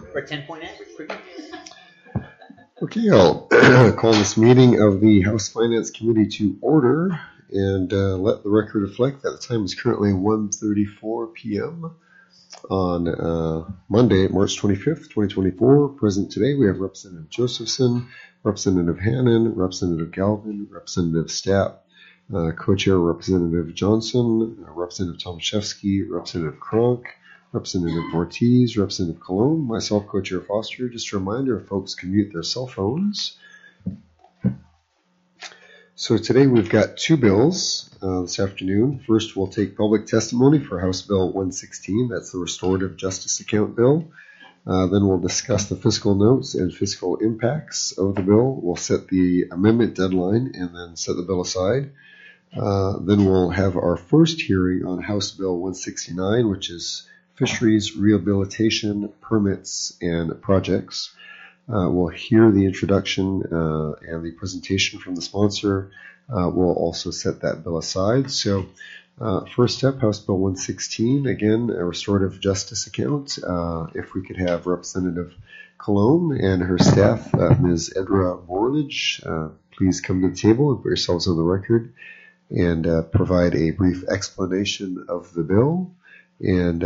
For a 10-point average, pretty good. Okay, I'll call this meeting of the House Finance Committee to order and let the record reflect that the time is currently 1:34 p.m. on Monday, March 25th, 2024. Present today, we have Representative Josephson, Representative Hannan, Representative Galvin, Representative Stapp, Co-Chair Representative Johnson, Representative Tomaszewski, Representative Kronk, Representative Ortiz, Representative Colon, myself, Co-Chair Foster. Just a reminder, if folks can mute their cell phones. So today we've got two bills this afternoon. First, we'll take public testimony for House Bill 116. That's the Restorative Justice Account Bill. Then we'll discuss the fiscal notes and fiscal impacts of the bill. We'll set the amendment deadline and then set the bill aside. Then we'll have our first hearing on House Bill 169, which is Fisheries Rehabilitation Permits and Projects. We'll hear the introduction and the presentation from the sponsor. We'll also set that bill aside. So first step, House Bill 116, again, a restorative justice account. If we could have Representative Colon and her staff, Ms. Edra Borledge, please come to the table and put yourselves on the record and provide a brief explanation of the bill. And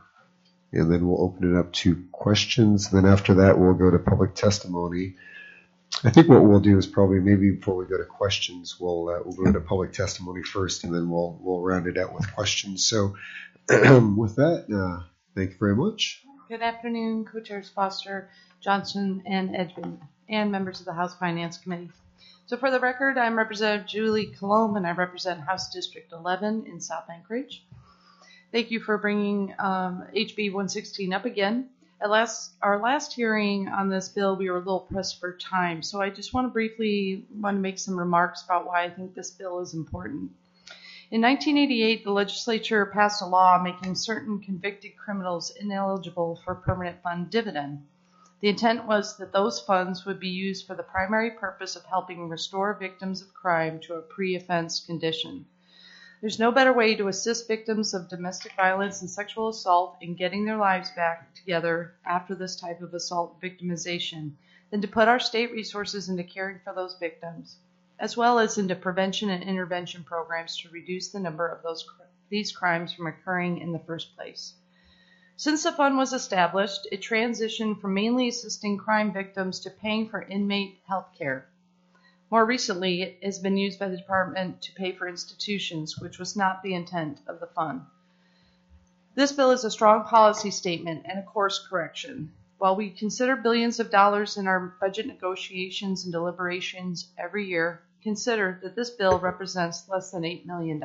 then we'll open it up to questions. Then after that, we'll go to public testimony. I think what we'll do is probably maybe before we go to questions, we'll go to public testimony first, and then we'll round it out with questions. So with that, thank you very much. Good afternoon, Co-Chairs Foster, Johnson, and Edgman, and members of the House Finance Committee. So for the record, I'm Representative Julie Colon, and I represent House District 11 in South Anchorage. Thank you for bringing HB 116 up again. At our last hearing on this bill, we were a little pressed for time, so I just want to make some remarks about why I think this bill is important. In 1988, the legislature passed a law making certain convicted criminals ineligible for permanent fund dividend. The intent was that those funds would be used for the primary purpose of helping restore victims of crime to a pre-offense condition. There's no better way to assist victims of domestic violence and sexual assault in getting their lives back together after this type of assault victimization than to put our state resources into caring for those victims, as well as into prevention and intervention programs to reduce the number of these crimes from occurring in the first place. Since the fund was established, it transitioned from mainly assisting crime victims to paying for inmate health care. More recently, it has been used by the department to pay for institutions, which was not the intent of the fund. This bill is a strong policy statement and a course correction. While we consider billions of dollars in our budget negotiations and deliberations every year, consider that this bill represents less than $8 million.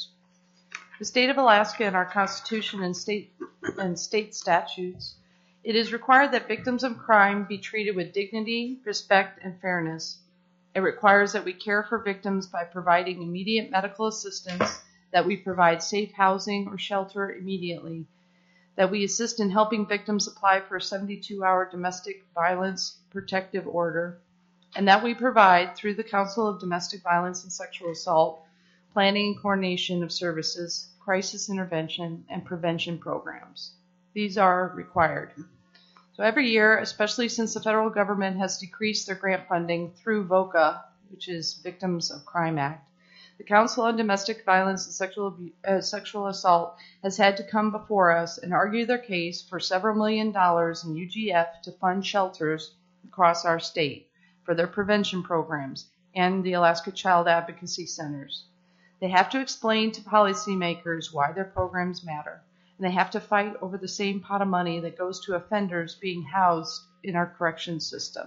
The state of Alaska and our Constitution and state statutes, it is required that victims of crime be treated with dignity, respect, and fairness. It requires that we care for victims by providing immediate medical assistance, that we provide safe housing or shelter immediately, that we assist in helping victims apply for a 72-hour domestic violence protective order, and that we provide, through the Council of Domestic Violence and Sexual Assault, planning and coordination of services, crisis intervention, and prevention programs. These are required. So every year, especially since the federal government has decreased their grant funding through VOCA, which is Victims of Crime Act, the Council on Domestic Violence and Sexual Assault has had to come before us and argue their case for several $1 million in UGF to fund shelters across our state for their prevention programs and the Alaska Child Advocacy Centers. They have to explain to policymakers why their programs matter. And they have to fight over the same pot of money that goes to offenders being housed in our corrections system.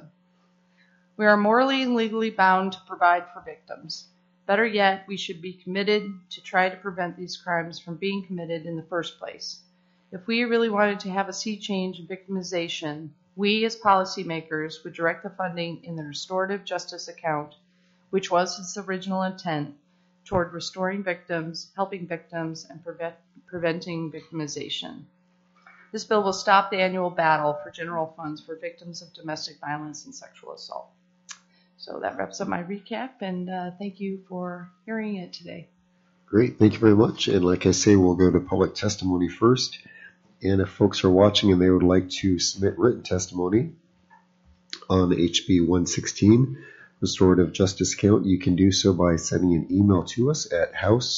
We are morally and legally bound to provide for victims. Better yet, we should be committed to try to prevent these crimes from being committed in the first place. If we really wanted to have a sea change in victimization, we as policymakers would direct the funding in the restorative justice account, which was its original intent, toward restoring victims, helping victims, and preventing victimization. This bill will stop the annual battle for general funds for victims of domestic violence and sexual assault. So that wraps up my recap, and thank you for hearing it today. Great, thank you very much. And like I say, we'll go to public testimony first. And if folks are watching and they would like to submit written testimony on HB 116, restorative justice account, you can do so by sending an email to us at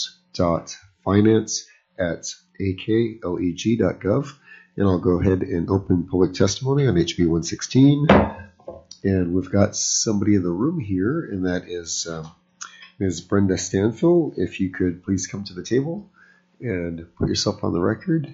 house.finance@akleg.gov. And I'll go ahead and open public testimony on HB 116. And we've got somebody in the room here, and that is Ms. Brenda Stanfill. If you could please come to the table and put yourself on the record.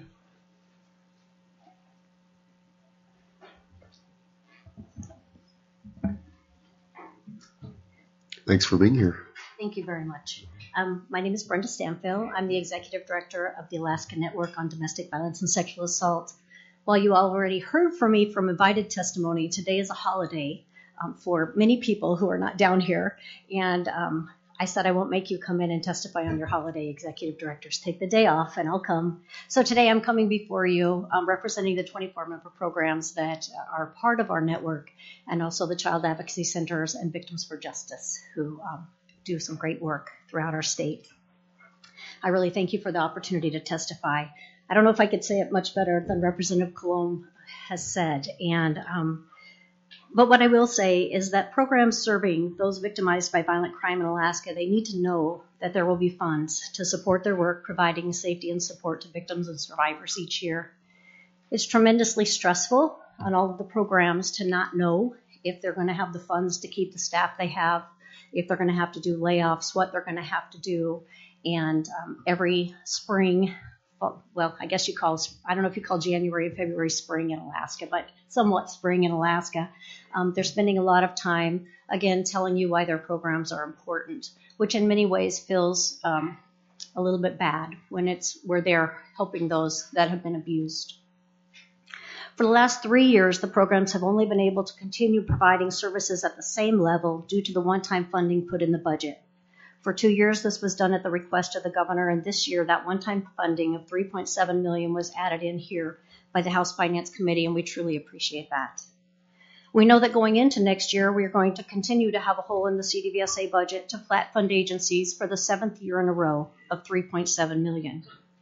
Thanks for being here. Thank you very much. My name is Brenda Stanfill. I'm the Executive Director of the Alaska Network on Domestic Violence and Sexual Assault. While you already heard from me from invited testimony, today is a holiday for many people who are not down here. And I said I won't make you come in and testify on your holiday. Executive directors take the day off and I'll come. So today I'm coming before you representing the 24 member programs that are part of our network, and also the Child Advocacy Centers and Victims for Justice who do some great work throughout our state. I really thank you for the opportunity to testify. I don't know if I could say it much better than Representative Colomb has said. But what I will say is that programs serving those victimized by violent crime in Alaska, they need to know that there will be funds to support their work, providing safety and support to victims and survivors each year. It's tremendously stressful on all of the programs to not know if they're going to have the funds to keep the staff they have, if they're going to have to do layoffs, what they're going to have to do. And every spring, well, I guess I don't know if you call January and February spring in Alaska, but somewhat spring in Alaska. They're spending a lot of time, again, telling you why their programs are important, which in many ways feels a little bit bad when it's where they're helping those that have been abused. For the last 3 years, the programs have only been able to continue providing services at the same level due to the one-time funding put in the budget. For 2 years, this was done at the request of the governor, and this year that one-time funding of $3.7 million was added in here by the House Finance Committee, and we truly appreciate that. We know that going into next year, we are going to continue to have a hole in the CDVSA budget to flat fund agencies for the 7th year in a row of $3.7 million.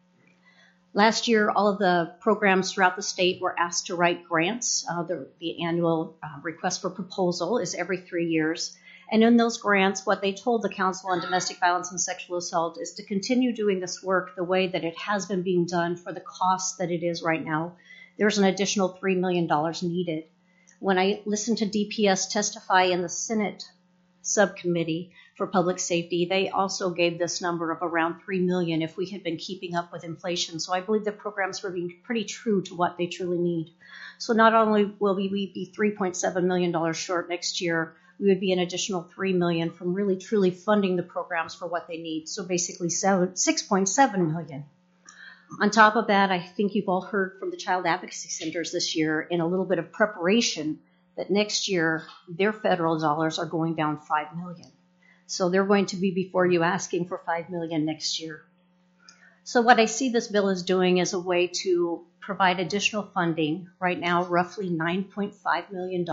Last year, all of the programs throughout the state were asked to write grants. The annual request for proposal is every 3 years. And in those grants, what they told the Council on Domestic Violence and Sexual Assault is to continue doing this work the way that it has been being done for the cost that it is right now. There's an additional $3 million needed. When I listened to DPS testify in the Senate subcommittee for public safety, they also gave this number of around $3 million if we had been keeping up with inflation. So I believe the programs were being pretty true to what they truly need. So not only will we be $3.7 million short next year, we would be an additional $3 million from really truly funding the programs for what they need. So basically $6.7 million. On top of that, I think you've all heard from the Child Advocacy Centers this year in a little bit of preparation that next year their federal dollars are going down $5 million. So they're going to be before you asking for $5 million next year. So what I see this bill is doing is a way to provide additional funding. Right now, roughly $9.5 million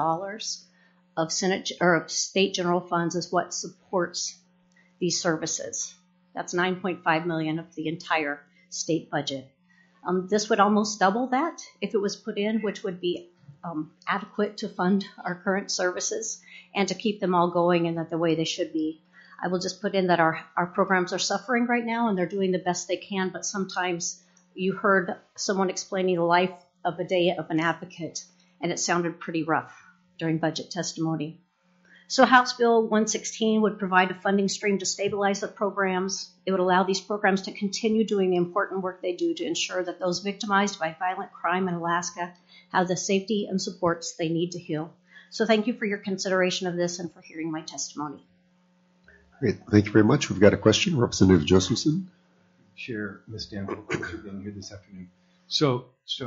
of Senate or state general funds is what supports these services. That's $9.5 million of the entire state budget. This would almost double that if it was put in, which would be adequate to fund our current services and to keep them all going and that the way they should be. I will just put in that our programs are suffering right now and they're doing the best they can, but sometimes you heard someone explaining the life of a day of an advocate, and it sounded pretty rough during budget testimony. So House Bill 116 would provide a funding stream to stabilize the programs. It would allow these programs to continue doing the important work they do to ensure that those victimized by violent crime in Alaska have the safety and supports they need to heal. So thank you for your consideration of this and for hearing my testimony. Great. Thank you very much. We've got a question. Representative Josephson. Chair, Ms. Danville, thanks for being here this afternoon. So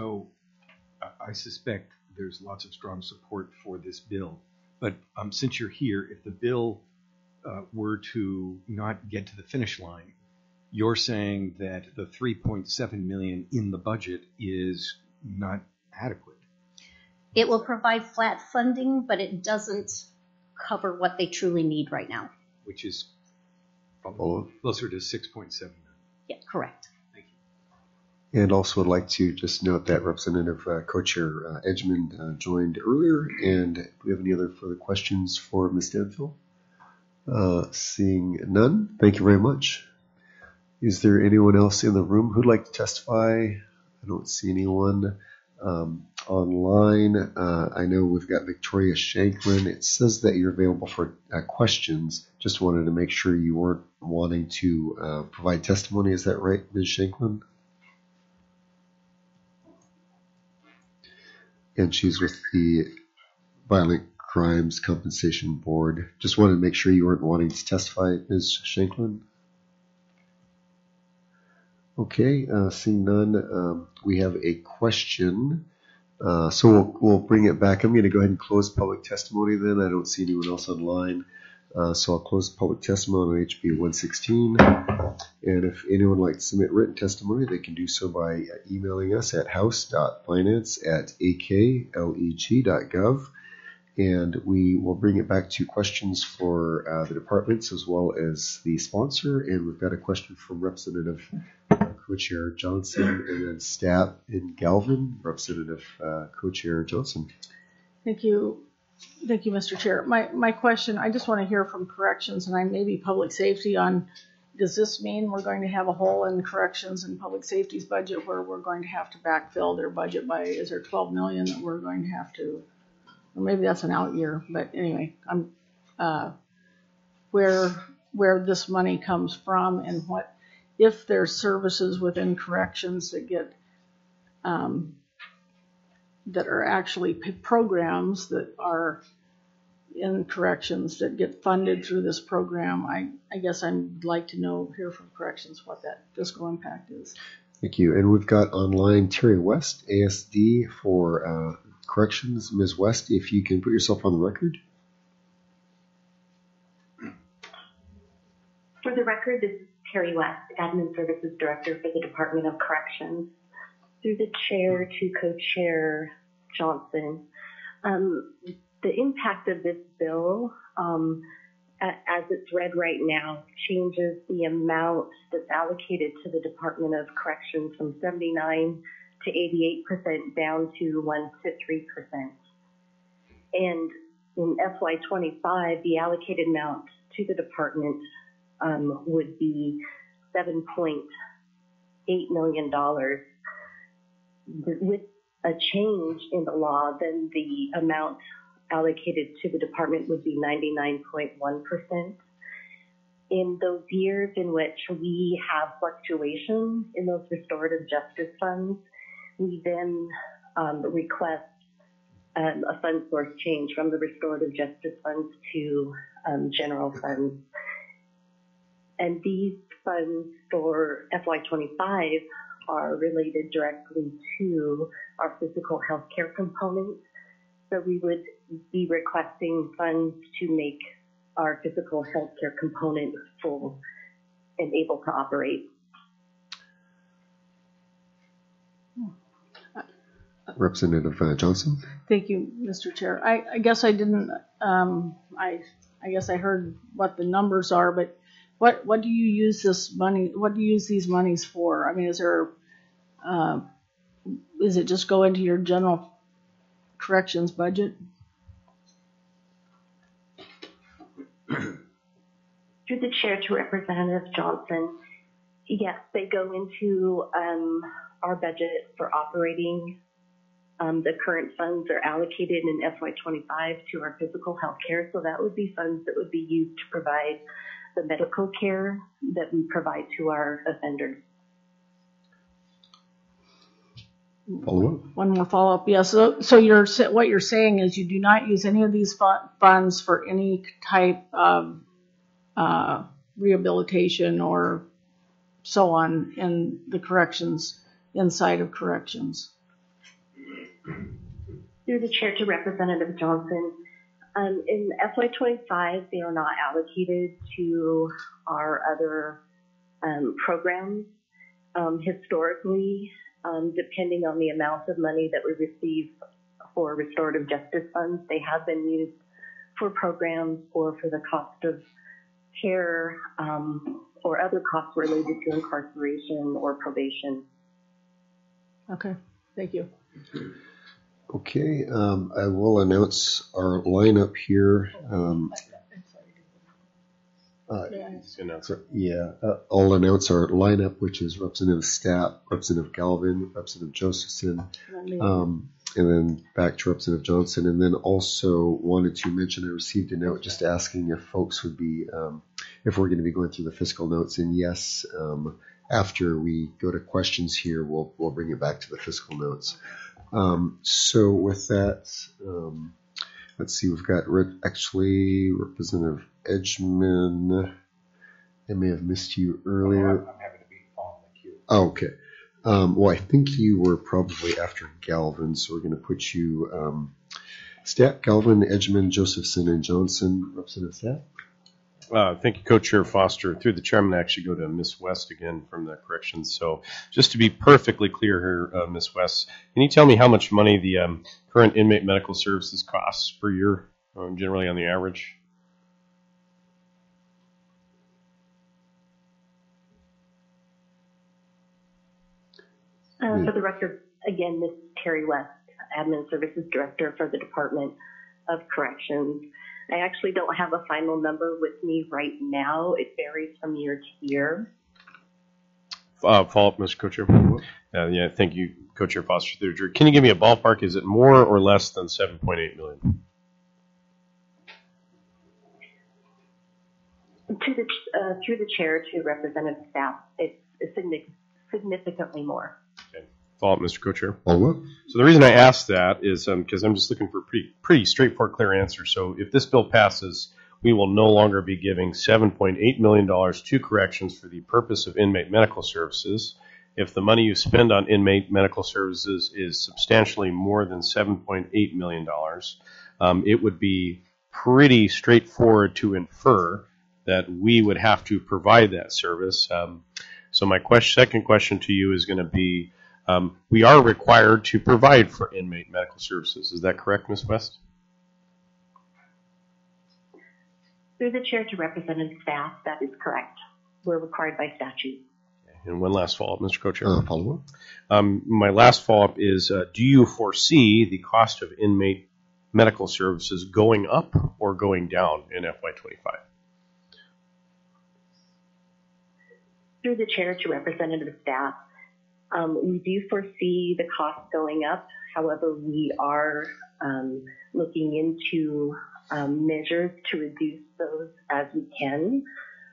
I suspect there's lots of strong support for this bill. But since you're here, if the bill were to not get to the finish line, you're saying that the $3.7 million in the budget is not adequate. It will provide flat funding, but it doesn't cover what they truly need right now. Which is probably closer to $6.7 million. Yeah, correct. Thank And also would like to just note that Representative Co-Chair Edgman joined earlier. And do we have any other further questions for Ms. Stanfield? Seeing none, thank you very much. Is there anyone else in the room who'd like to testify? I don't see anyone online. I know we've got Victoria Shanklin. It says that you're available for questions. Just wanted to make sure you weren't wanting to provide testimony. Is that right, Ms. Shanklin? And she's with the Violent Crimes Compensation Board. Just wanted to make sure you weren't wanting to testify, Ms. Shanklin. Okay, seeing none, we have a question. So we'll bring it back. I'm going to go ahead and close public testimony then. I don't see anyone else online. So I'll close public testimony on HB 116. And if anyone would like to submit written testimony, they can do so by emailing us at house.finance@akleg.gov. And we will bring it back to questions for the departments as well as the sponsor. And we've got a question from Representative Co-Chair Johnson and then Stapp in Galvin. Representative Co-Chair Johnson. Thank you. Thank you, Mr. Chair. My question, I just want to hear from corrections and maybe public safety on, does this mean we're going to have a hole in corrections and public safety's budget where we're going to have to backfill their budget by, is there 12 million that we're going to have to, or maybe that's an out year, but anyway, where this money comes from and what, if there's services within corrections that get, that are actually programs that are in corrections that get funded through this program. I guess I'd like to hear from corrections what that fiscal impact is. Thank you. And we've got online Terry West, ASD for corrections. Ms. West, if you can put yourself on the record. For the record, this is Terry West, Admin Services Director for the Department of Corrections. Through the chair to Co-Chair Johnson, the impact of this bill, as it's read right now, changes the amount that's allocated to the Department of Corrections from 79 to 88% down to 1 to 3%. And in FY25, the allocated amount to the department would be $7.8 million. With a change in the law, then the amount allocated to the department would be 99.1%. In those years in which we have fluctuation in those restorative justice funds, we then request a fund source change from the restorative justice funds to general funds. And these funds for FY25 are related directly to our physical health care component. So we would be requesting funds to make our physical health care component full and able to operate. Representative Johnson. Thank you, Mr. Chair. I guess I didn't, I guess I heard what the numbers are, but what do you use this money, what do you use these monies for? I mean, is it just go into your general corrections budget? Through the chair to Representative Johnson, yes, they go into our budget for operating. The current funds are allocated in FY25 to our physical health care, so that would be funds that would be used to provide the medical care that we provide to our offenders. Follow up. One more follow up. Yeah. So what you're saying is you do not use any of these funds for any type of rehabilitation or so on in the corrections, inside of corrections. Through the chair to Representative Johnson, in FY25, they are not allocated to our other programs. Historically, depending on the amount of money that we receive for restorative justice funds, they have been used for programs or for the cost of care or other costs related to incarceration or probation. Okay, thank you. Okay, I will announce our lineup here. I'll announce our lineup, which is Representative Stapp, Representative Galvin, Representative Josephson, and then back to Representative Johnson. And then also wanted to mention I received a note just asking if folks would be, if we're going to be going through the fiscal notes. And yes, after we go to questions here, we'll bring it back to the fiscal notes. So with that, let's see, we've got Representative Edgman. I may have missed you earlier. I'm happy to be on the queue. Oh, okay. Well, I think you were probably after Galvin, so we're going to put you Stapp, Galvin, Edgman, Josephson, and Johnson. Representative Stapp? Thank you, Co-Chair Foster. Through the chair, I'm going to actually go to Ms. West again from the corrections. So just to be perfectly clear here, Ms. West, can you tell me how much money the current inmate medical services costs per year, generally on the average? For the record, again, Ms. Terry West, Admin Services Director for the Department of Corrections. I actually don't have a final number with me right now. It varies from year to year. Follow-up, Mr. Co-Chair. Yeah, thank you, Co-Chair Foster. Can you give me a ballpark? Is it more or less than $7.8 million? Through the chair to Representative Stapp, it's significantly more. Okay. Follow-up, Mr. Co-Chair. Follow-up? So the reason I asked that is because I'm just looking for a pretty straightforward, clear answer. So if this bill passes, we will no longer be giving $7.8 million to corrections for the purpose of inmate medical services. If the money you spend on inmate medical services is substantially more than $7.8 million, it would be pretty straightforward to infer that we would have to provide that service. So my second question to you is going to be, we are required to provide for inmate medical services. Is that correct, Ms. West? Through the chair to Representative Stapp, that is correct. We're required by statute. And one last follow-up, Mr. Co-Chair. Follow-up? My last follow-up is, do you foresee the cost of inmate medical services going up or going down in FY25? Through the chair to Representative Stapp, we do foresee the cost going up. However, we are looking into measures to reduce those as we can.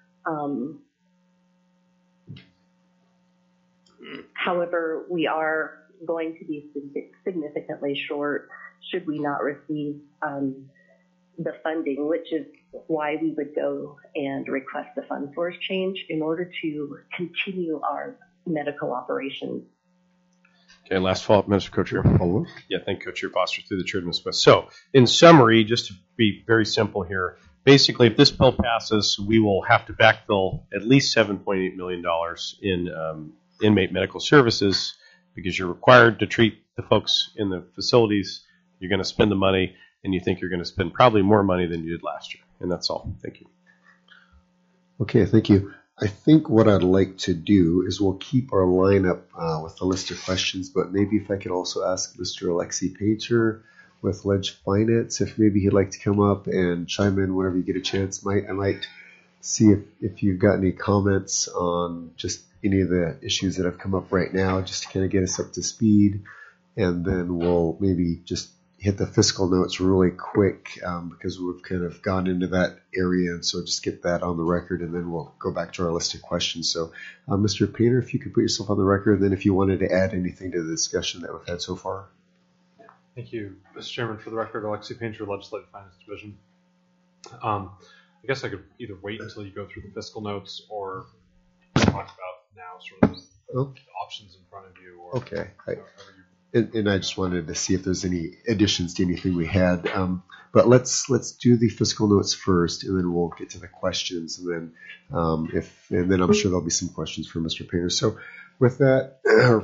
However, we are going to be significantly short should we not receive the funding, which is why we would go and request the fund source change in order to continue our medical operations. Okay, last follow-up, Mr. Co-Chair. Follow-up? Yeah, thank you, Co-Chair Foster, through the chair to Ms. West. So, in summary, just to be very simple here, basically, if this bill passes, we will have to backfill at least $7.8 million in inmate medical services because you're required to treat the folks in the facilities. You're going to spend the money, and you think you're going to spend probably more money than you did last year. And that's all. Thank you. Okay, thank you. I think what I'd like to do is we'll keep our lineup with the list of questions, but maybe if I could also ask Mr. Alexi Painter with Ledge Finance, if maybe he'd like to come up and chime in whenever you get a chance. I might see if you've got any comments on just any of the issues that have come up right now, just to kind of get us up to speed. And then we'll maybe just hit the fiscal notes really quick because we've kind of gone into that area. And so just get that on the record, and then we'll go back to our list of questions. So, Mr. Painter, if you could put yourself on the record, and then if you wanted to add anything to the discussion that we've had so far. Thank you, Mr. Chairman. For the record, Alexi Painter, Legislative Finance Division. I guess I could either wait until you go through the fiscal notes or talk about now sort of the options in front of you. Or Okay. however And I just wanted to see if there's any additions to anything we had. But let's do the fiscal notes first, and then we'll get to the questions, and then then I'm sure there'll be some questions for Mr. Painter. So with that, our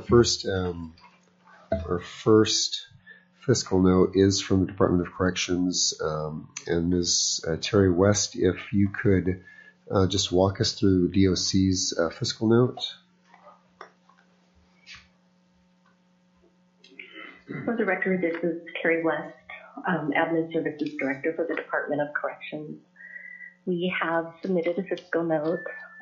first fiscal note is from the Department of Corrections, and Ms. Terry West, if you could just walk us through DOC's fiscal note. For the record, this is Carrie West, Admin Services Director for the Department of Corrections. We have submitted a fiscal note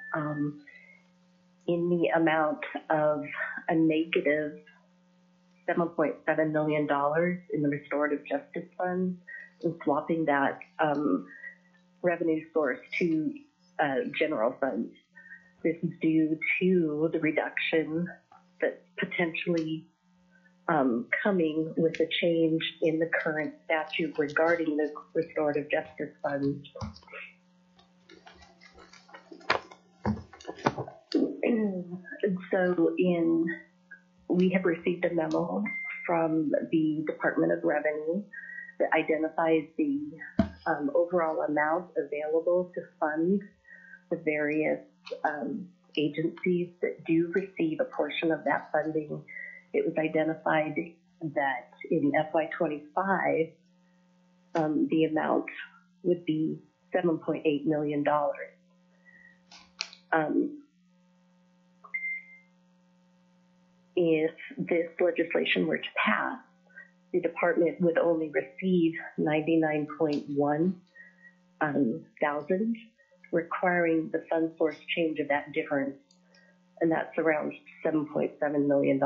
in the amount of a negative $7.7 million in the Restorative Justice Fund, and swapping that revenue source to general funds. This is due to the reduction that's potentially coming with a change in the current statute regarding the Restorative Justice Fund. And so we have received a memo from the Department of Revenue that identifies the overall amount available to fund the various agencies that do receive a portion of that funding. It was identified that in FY25, the amount would be $7.8 million. If this legislation were to pass, the department would only receive 99.1 thousand, requiring the fund source change of that difference, and that's around $7.7 million.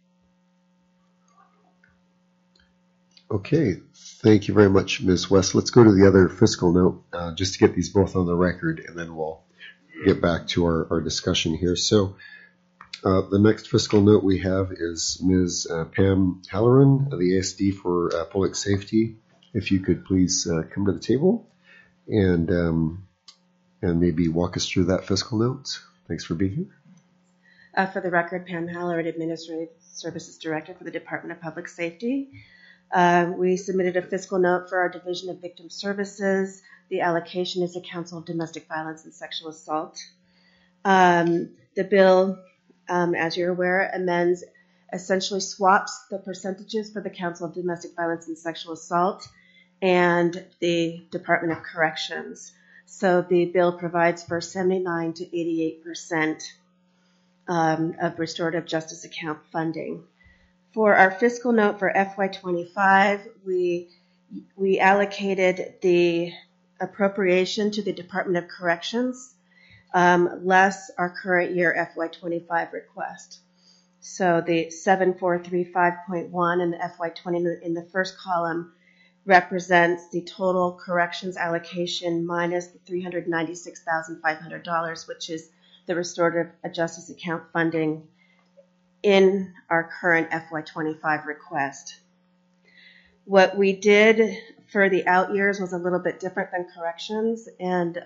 Okay, thank you very much, Ms. West. Let's go to the other fiscal note just to get these both on the record, and then we'll get back to our discussion here. So the next fiscal note we have is Ms. Pam Halloran of the ASD for Public Safety. If you could please come to the table and maybe walk us through that fiscal note. Thanks for being here. For the record, Pam Halloran, Administrative Services Director for the Department of Public Safety. We submitted a fiscal note for our Division of Victim Services. The allocation is the Council of Domestic Violence and Sexual Assault. The bill, as you're aware, amends, essentially swaps the percentages for the Council of Domestic Violence and Sexual Assault and the Department of Corrections. So the bill provides for 79 to 88% of restorative justice account funding. For our fiscal note for FY25, we allocated the appropriation to the Department of Corrections, less our current year FY25 request. So the 7435.1 in the FY20 in the first column represents the total corrections allocation minus the $396,500, which is the restorative justice account funding in our current FY25 request. What we did for the out years was a little bit different than corrections, and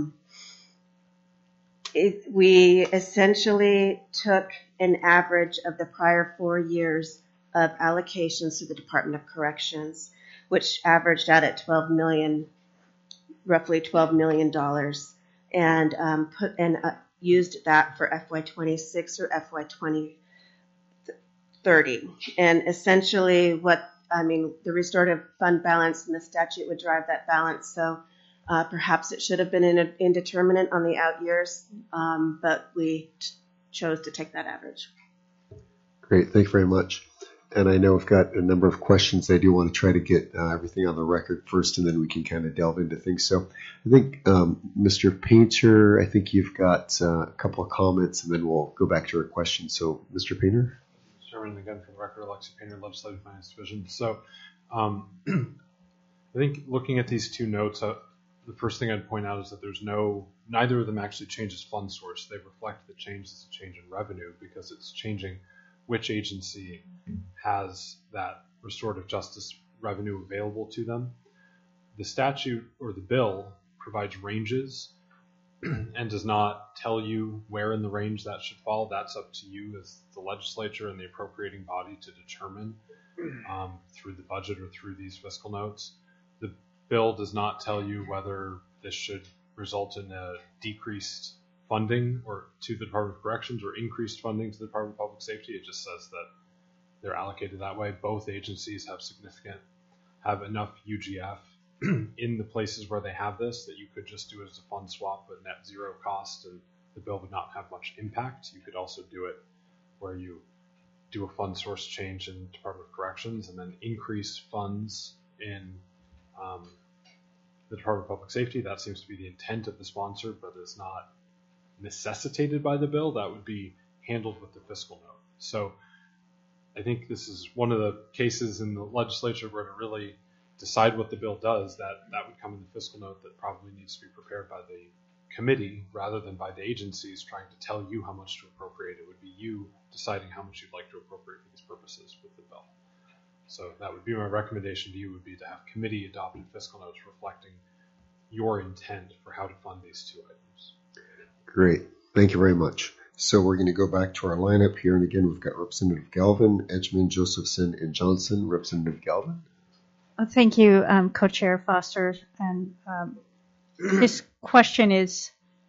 we essentially took an average of the prior 4 years of allocations to the Department of Corrections, which averaged out at roughly $12 million, and used that for FY26 or FY2030. And essentially the restorative fund balance and the statute would drive that balance. So perhaps it should have been indeterminate on the out years, but we chose to take that average. Great, thank you very much. And I know we've got a number of questions. I do want to try to get everything on the record first, and then we can kind of delve into things. So I think, Mr. Painter, I think you've got a couple of comments, and then we'll go back to our questions. So, Mr. Painter? Chairman, again, for the record, Alexi Painter, Legislative Finance Division. So I think looking at these two notes, the first thing I'd point out is that neither of them actually changes fund source. They reflect the change as a change in revenue because it's changing which agency has that restorative justice revenue available to them. The statute or the bill provides ranges and does not tell you where in the range that should fall. That's up to you as the legislature and the appropriating body to determine through the budget or through these fiscal notes. The bill does not tell you whether this should result in a decreased funding or to the Department of Corrections or increased funding to the Department of Public Safety. It just says that they're allocated that way. Both agencies have enough UGF in the places where they have this that you could just do it as a fund swap at net zero cost, and the bill would not have much impact. You could also do it where you do a fund source change in Department of Corrections and then increase funds in the Department of Public Safety. That seems to be the intent of the sponsor, but is not necessitated by the bill. That would be handled with the fiscal note. So I think this is one of the cases in the legislature where to really decide what the bill does, that would come in the fiscal note that probably needs to be prepared by the committee rather than by the agencies trying to tell you how much to appropriate. It would be you deciding how much you'd like to appropriate for these purposes with the bill. So that would be my recommendation to you, would be to have committee adopted fiscal notes reflecting your intent for how to fund these two items. Great. Thank you very much. So we're going to go back to our lineup here. And again, we've got Representative Galvin, Edgman, Josephson, and Johnson. Representative Galvin. Thank you, Co-Chair Foster. And this question is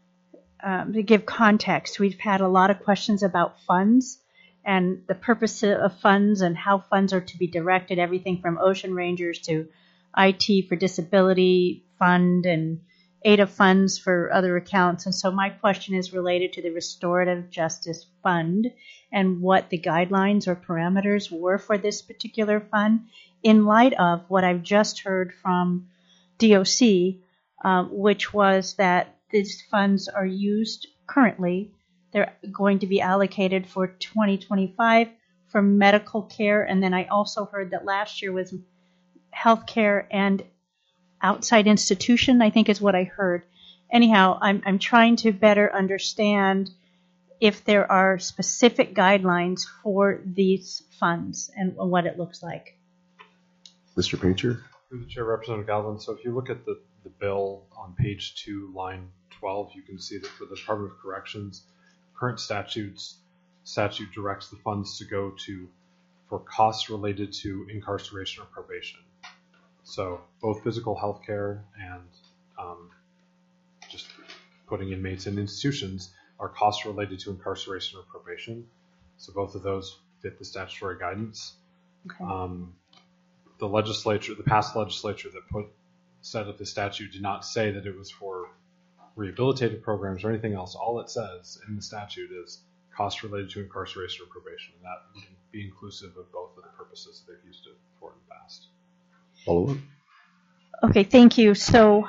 to give context. We've had a lot of questions about funds and the purpose of funds and how funds are to be directed, everything from Ocean Rangers to IT for Disability Fund and ADA funds for other accounts. And so my question is related to the Restorative Justice Fund and what the guidelines or parameters were for this particular fund in light of what I've just heard from DOC, which was that these funds are used currently. They're going to be allocated for 2025 for medical care. And then I also heard that last year was healthcare and outside institution, I think is what I heard. Anyhow, I'm trying to better understand if there are specific guidelines for these funds and what it looks like. Mr. Painter. Through the Chair, Representative Galvin. So if you look at the bill on page 2, line 12, you can see that for the Department of Corrections, current statute directs the funds to go to for costs related to incarceration or probation. So both physical health care and just putting inmates in institutions are costs related to incarceration or probation. So both of those fit the statutory guidance. Okay. The past legislature that said that the statute did not say that it was for rehabilitative programs or anything else. All it says in the statute is costs related to incarceration or probation, and that would be inclusive of both of the purposes that they've used it for in the past. Follow up. Okay, thank you. So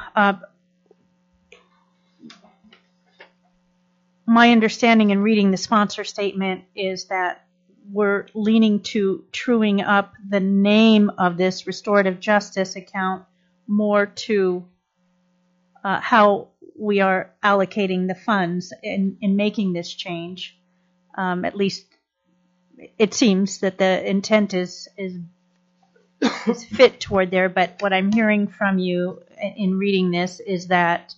my understanding in reading the sponsor statement is that we're leaning to truing up the name of this restorative justice account more to how we are allocating the funds in making this change. At least it seems that the intent is fit toward there, but what I'm hearing from you in reading this is that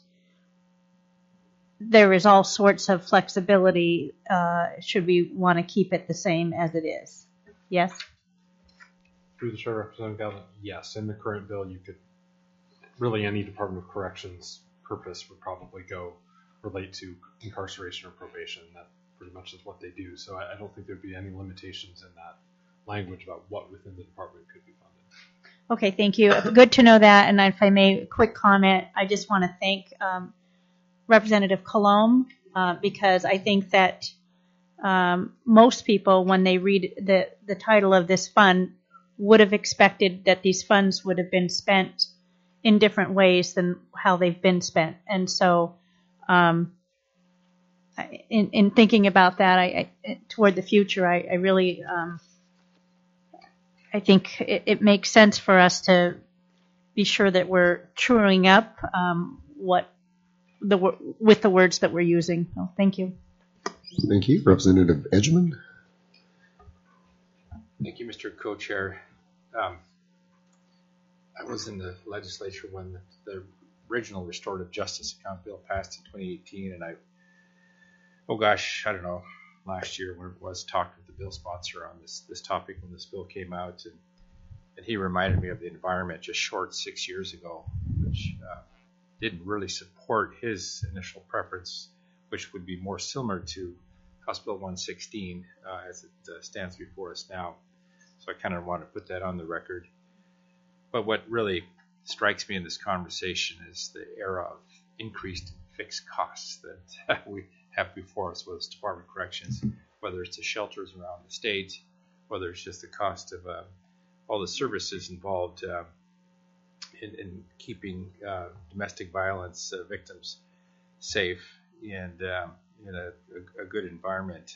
there is all sorts of flexibility should we want to keep it the same as it is. Yes? Through the Chair, Representative Galvin, yes. In the current bill, you could really any Department of Corrections purpose would probably relate to incarceration or probation. That pretty much is what they do. So I don't think there'd be any limitations in that language about what within the department could be funded. Okay, thank you. Good to know that. And if I may, a quick comment. I just want to thank Representative Colomb because I think that most people, when they read the title of this fund, would have expected that these funds would have been spent in different ways than how they've been spent. And so in thinking about that, I toward the future, I really I think it makes sense for us to be sure that we're truing up with the words that we're using. So thank you. Thank you. Representative Edgman. Thank you, Mr. Co-Chair. I was in the legislature when the original restorative justice account bill passed in 2018, and I don't know, last year when it was, talked with the bill sponsor on this topic when this bill came out, and he reminded me of the environment just short 6 years ago, which didn't really support his initial preference, which would be more similar to House Bill 116 as it stands before us now. So I kind of want to put that on the record. But what really strikes me in this conversation is the era of increased fixed costs that we have before us with Department of Corrections, whether it's the shelters around the state whether it's just the cost of all the services involved in keeping domestic violence victims safe and in a good environment.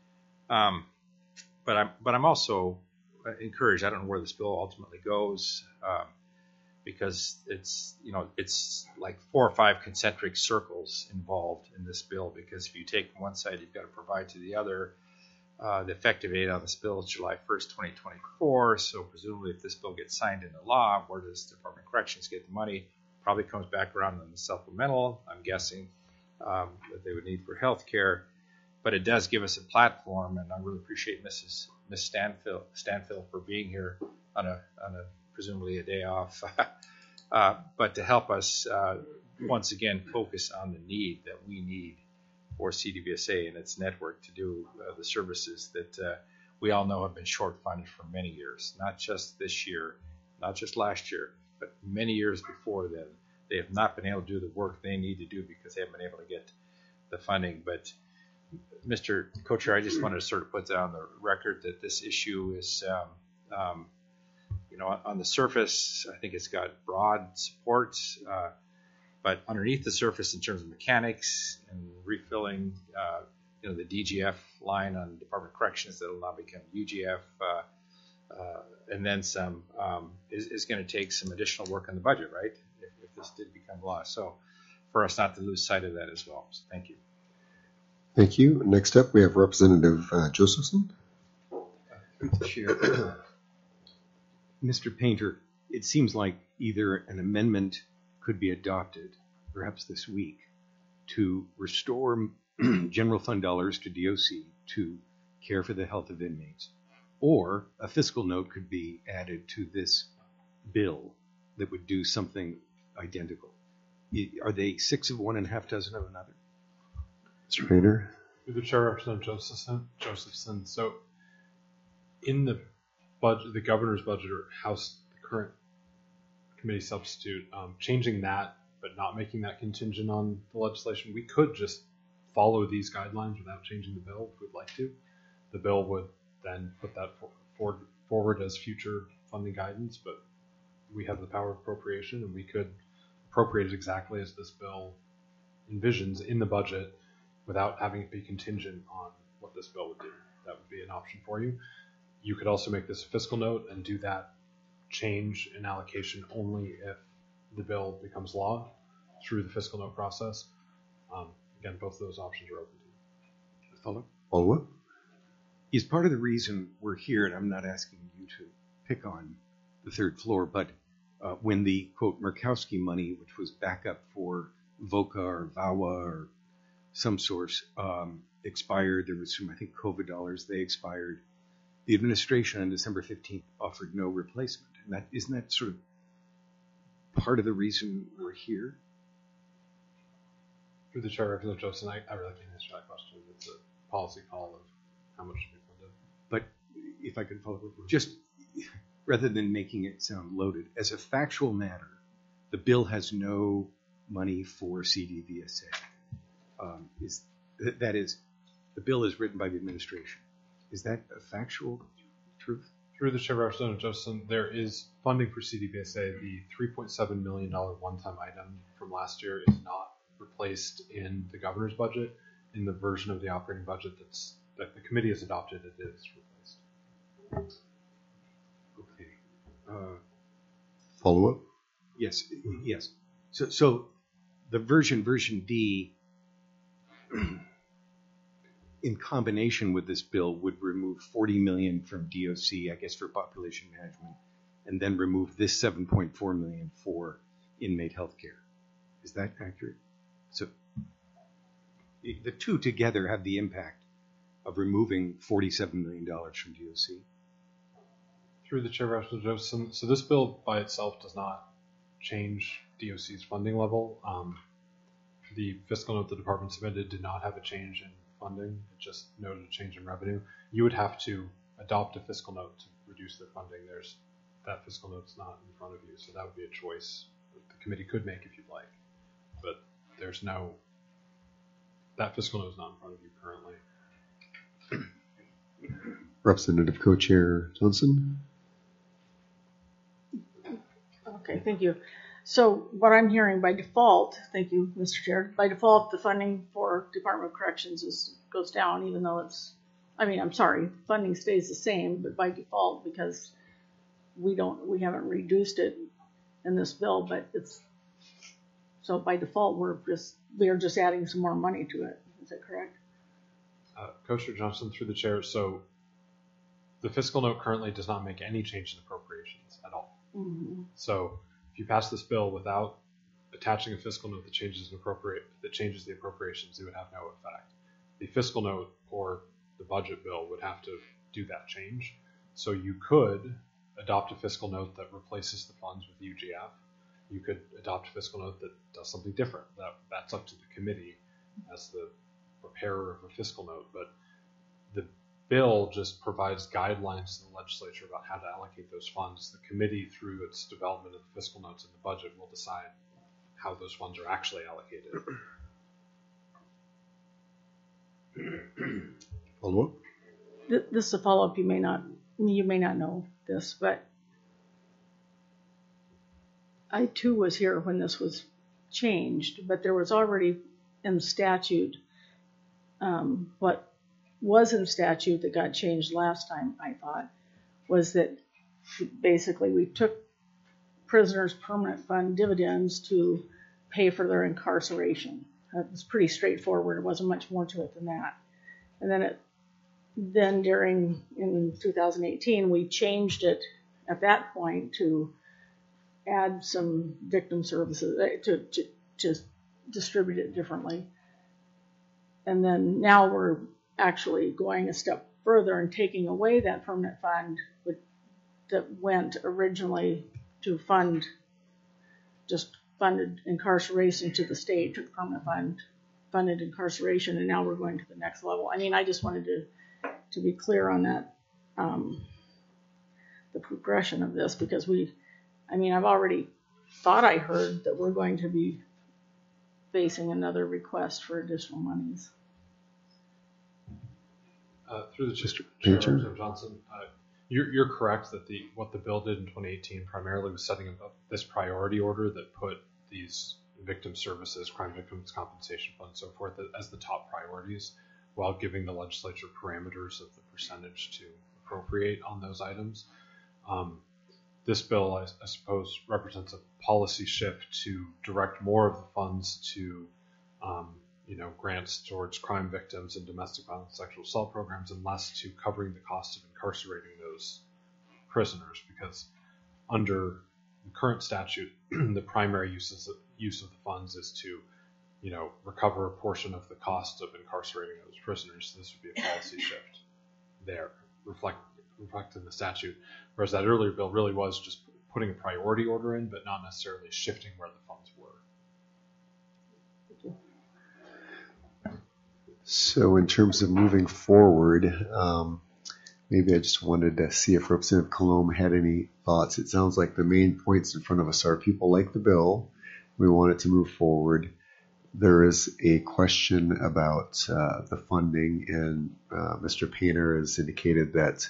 But I'm also encouraged. I don't know where this bill ultimately goes because it's like 4 or 5 concentric circles involved in this bill. Because if you take from one side, you've got to provide to the other. The effective date on this bill is July 1st, 2024. So presumably, if this bill gets signed into law, where does the Department of Corrections get the money? Probably comes back around on the supplemental. I'm guessing that they would need for health care. But it does give us a platform, and I really appreciate Miss Stanfill for being here on a presumably a day off, but to help us once again focus on the need that we need for CDVSA and its network to do the services that we all know have been short funded for many years, not just this year, not just last year, but many years before then. They have not been able to do the work they need to do because they haven't been able to get the funding. But Mr. Co-Chair, I just wanted to sort of put that on the record that this issue is, on the surface, I think it's got broad support, but underneath the surface in terms of mechanics and refilling, the DGF line on Department of Corrections that will now become UGF, and then some, is going to take some additional work on the budget, right? If this did become law. So for us not to lose sight of that as well. So thank you. Thank you. Next up, we have Representative Josephson. Chair. Mr. Painter, it seems like either an amendment could be adopted, perhaps this week, to restore general fund dollars to DOC to care for the health of inmates, or a fiscal note could be added to this bill that would do something identical. Are they 6 of one and a half dozen of another? Mr. Painter. Through the Chair, Representative Josephson. So, in the budget, the governor's budget or House, the current committee substitute, changing that but not making that contingent on the legislation, we could just follow these guidelines without changing the bill if we'd like to. The bill would then put that forward as future funding guidance, but we have the power of appropriation, and we could appropriate it exactly as this bill envisions in the budget without having it be contingent on what this bill would do. That would be an option for you. You could also make this a fiscal note and do that change in allocation only if the bill becomes law through the fiscal note process. Again, both of those options are open to you. Follow-up? Is part of the reason we're here, and I'm not asking you to pick on the third floor, but when the, quote, Murkowski money, which was backup for VOCA or VAWA or some source, expired, there was some, I think, COVID dollars, they expired. The administration on December 15th offered no replacement. And isn't that sort of part of the reason we're here? Through the Chair, Representative Josephson, I really can't answer that question. It's a policy call of how much should be funded. But if I could follow up, just rather than making it sound loaded, as a factual matter, the bill has no money for CDVSA. That is, the bill is written by the administration. Is that a factual truth? Through the Chair, Representative Josephson, there is funding for CDVSA. The $3.7 million one-time item from last year is not replaced in the governor's budget. In the version of the operating budget that the committee has adopted, it is replaced. Okay. Follow-up? Yes. So the version D, in combination with this bill, would remove $40 million from DOC, I guess, for population management, and then remove this $7.4 million for inmate health care. Is that accurate? So the two together have the impact of removing $47 million from DOC. Through the Chair, Representative Josephson, so this bill by itself does not change DOC's funding level. The fiscal note the department submitted did not have a change in funding. It just noted a change in revenue. You would have to adopt a fiscal note to reduce their funding. That fiscal note's not in front of you, so that would be a choice that the committee could make if you'd like. But that fiscal note is not in front of you currently. Representative Co-Chair Johnson. Okay, thank you. So what I'm hearing by default, thank you, Mr. Chair, by default, the funding for Department of Corrections goes down, even though funding stays the same, but by default, because we haven't reduced it in this bill, but so by default, we're just adding some more money to it. Is that correct? Co-Chair Johnson, through the chair. So the fiscal note currently does not make any change in appropriations at all. Mm-hmm. So if you pass this bill without attaching a fiscal note that changes the appropriations, it would have no effect. The fiscal note or the budget bill would have to do that change. So you could adopt a fiscal note that replaces the funds with UGF. You could adopt a fiscal note that does something different. That's up to the committee as the preparer of a fiscal note. But the bill just provides guidelines to the legislature about how to allocate those funds. The committee, through its development of the fiscal notes in the budget, will decide how those funds are actually allocated. Follow-up? This is a follow-up. You may not know this, but I too was here when this was changed, but there was already in statute, what was in statute that got changed last time, I thought, was that basically we took prisoners' permanent fund dividends to pay for their incarceration. It was pretty straightforward. It wasn't much more to it than that. And then in 2018, we changed it at that point to add some victim services, to distribute it differently. And then now we're actually going a step further and taking away that permanent fund that went originally to funded incarceration to the state, took permanent fund, funded incarceration, and now we're going to the next level. I mean, I just wanted to be clear on that, the progression of this, because I've already thought I heard that we're going to be facing another request for additional monies. Through the Chair, Johnson, you're correct that what the bill did in 2018 primarily was setting up this priority order that put these victim services, crime victims compensation fund, and so forth as the top priorities, while giving the legislature parameters of the percentage to appropriate on those items. This bill, I suppose, represents a policy shift to direct more of the funds to grants towards crime victims and domestic violence sexual assault programs, and less to covering the cost of incarcerating those prisoners, because under the current statute, the primary use of the funds is to recover a portion of the cost of incarcerating those prisoners. So this would be a policy shift there, reflecting the statute, whereas that earlier bill really was just putting a priority order in, but not necessarily shifting where the funds were. So in terms of moving forward, maybe I just wanted to see if Representative Colomb had any thoughts. It sounds like the main points in front of us are people like the bill. We want it to move forward. There is a question about the funding, and Mr. Painter has indicated that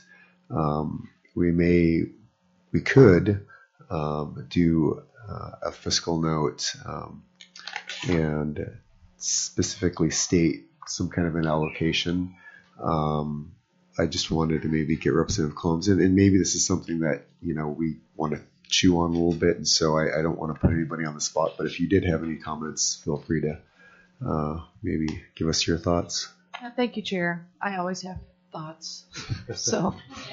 we could do a fiscal note and specifically state some kind of an allocation. I just wanted to maybe get Representative Combs in, and maybe this is something that we want to chew on a little bit, and so I don't want to put anybody on the spot, but if you did have any comments, feel free to maybe give us your thoughts. Thank you, Chair. I always have thoughts. So,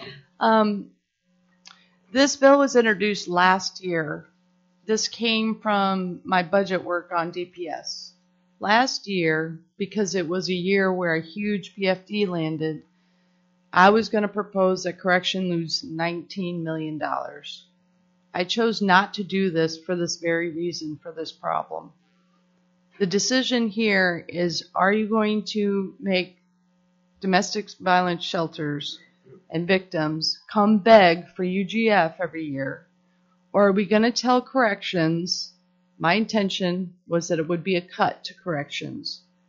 this bill was introduced last year. This came from my budget work on DPS. Last year, because it was a year where a huge PFD landed, I was going to propose that correction lose $19 million. I chose not to do this for this very reason, for this problem. The decision here is, are you going to make domestic violence shelters and victims come beg for UGF every year? Or are we going to tell corrections? My intention was that it would be a cut to corrections.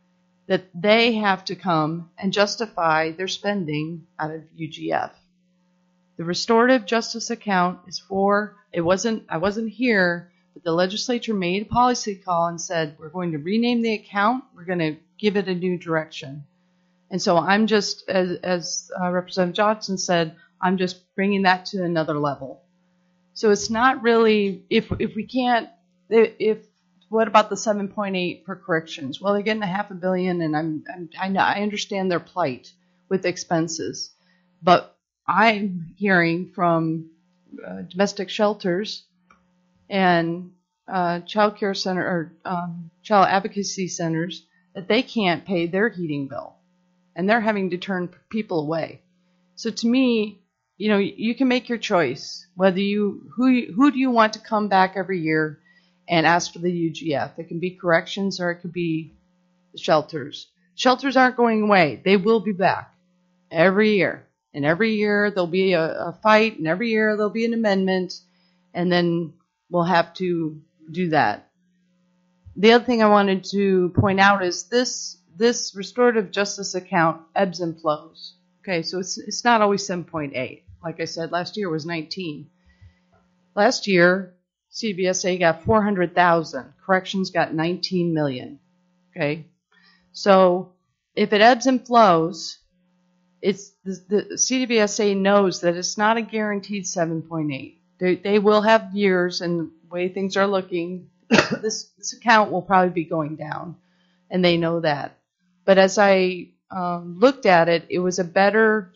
that they have to come and justify their spending out of UGF. The restorative justice account is for, I wasn't here, but the legislature made a policy call and said, we're going to rename the account, we're going to give it a new direction. And so I'm just, as Representative Johnson said, I'm just bringing that to another level. So it's not really, if we can't, what about the 7.8 for corrections? Well, they're getting $500 million, and I understand their plight with expenses, but I'm hearing from domestic shelters and child care center or child advocacy centers that they can't pay their heating bill, and they're having to turn people away. So to me, you can make your choice whether who do you want to come back every year and ask for the UGF. It can be corrections or it could be the shelters. Shelters aren't going away. They will be back every year. And every year there'll be a fight, and every year there'll be an amendment, and then we'll have to do that. The other thing I wanted to point out is this restorative justice account ebbs and flows. Okay, so it's not always 7.8. Like I said, last year was 19. Last year, CBSA got 400,000. Corrections got 19 million. Okay, so if it ebbs and flows, it's the CBSA knows that it's not a guaranteed 7.8. They will have years, and the way things are looking, this account will probably be going down, and they know that. But as I looked at it, it was a better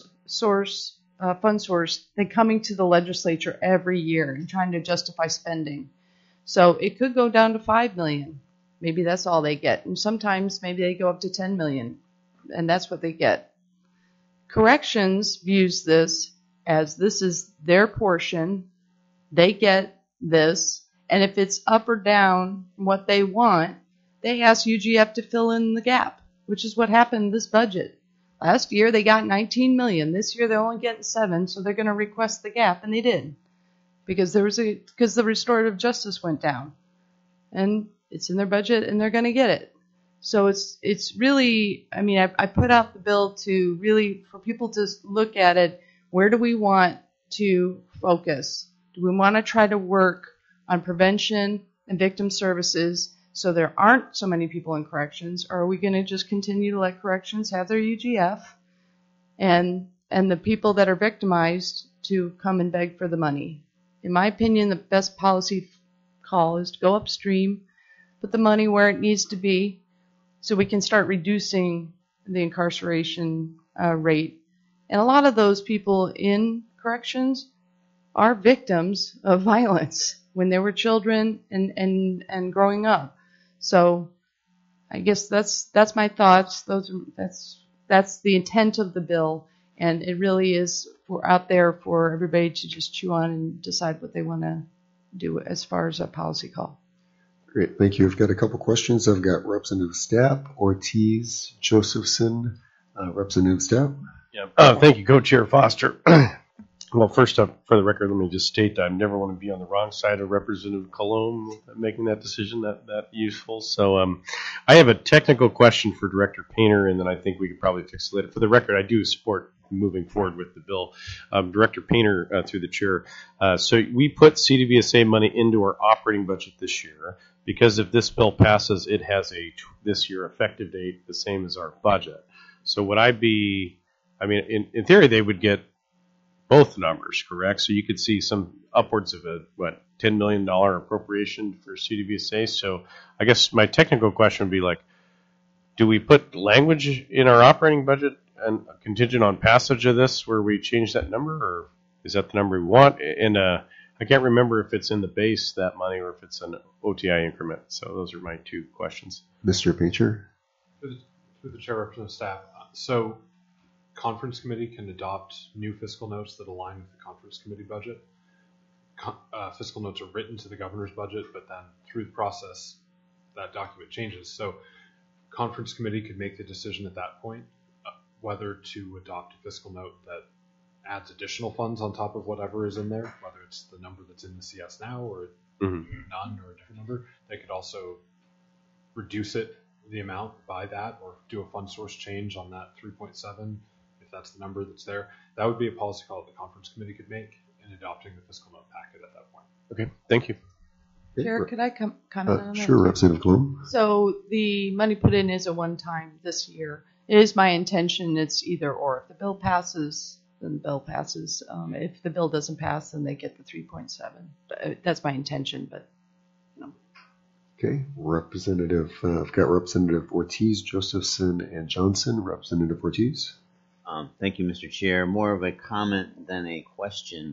fund source than coming to the legislature every year and trying to justify spending. So it could go down to 5 million. Maybe that's all they get. And sometimes maybe they go up to 10 million, and that's what they get. Corrections views this as this is their portion. They get this. And if it's up or down from what they want, they ask UGF to fill in the gap, which is what happened in this budget. Last year they got 19 million. This year they're only getting 7, so they're going to request the gap, and they did, because the restorative justice went down, and it's in their budget, and they're going to get it. So it's really, I put out the bill to really for people to look at it. Where do we want to focus? Do we want to try to work on prevention and victim services so there aren't so many people in corrections, or are we going to just continue to let corrections have their UGF and the people that are victimized to come and beg for the money? In my opinion, the best policy call is to go upstream, put the money where it needs to be, so we can start reducing the incarceration rate. And a lot of those people in corrections are victims of violence when they were children and growing up. So I guess that's my thoughts. That's the intent of the bill, and it really is out there for everybody to just chew on and decide what they want to do as far as a policy call. Great, thank you. I've got a couple questions. I've got Representative Stapp, Ortiz, Josephson, Representative Stapp. Yeah. Thank you, Co-Chair Foster. Well, first up, for the record, let me just state that I never want to be on the wrong side of Representative Colon making that decision that useful. So I have a technical question for Director Painter, and then I think we could probably fix it later. For the record, I do support moving forward with the bill. Director Painter, through the chair. So we put CDVSA money into our operating budget this year because if this bill passes, it has a this year effective date the same as our budget. So would I be, in theory, they would get both numbers, correct? So you could see some upwards of $10 million appropriation for CDVSA. So I guess my technical question would be do we put language in our operating budget and contingent on passage of this where we change that number, or is that the number we want? And I can't remember if it's in the base, that money, or if it's an OTI increment. So those are my two questions. Mr. Painter. Through the chair, Representative Staff. So conference committee can adopt new fiscal notes that align with the conference committee budget. Fiscal notes are written to the governor's budget, but then through the process, that document changes. So conference committee could make the decision at that point whether to adopt a fiscal note that adds additional funds on top of whatever is in there, whether it's the number that's in the CS now or none or a different number. They could also reduce it the amount by that, or do a fund source change on that 3.7, if that's the number that's there. That would be a policy call that the conference committee could make in adopting the fiscal note packet at that point. Okay, thank you. Chair, could I comment on that? Sure, Representative Cologne. So the money put in is a one-time this year. It is my intention it's either or. If the bill passes, then the bill passes. If the bill doesn't pass, then they get the 3.7. That's my intention, but Okay, I've got Representative Ortiz, Josephson, and Johnson. Representative Ortiz. Thank you, Mr. Chair. More of a comment than a question.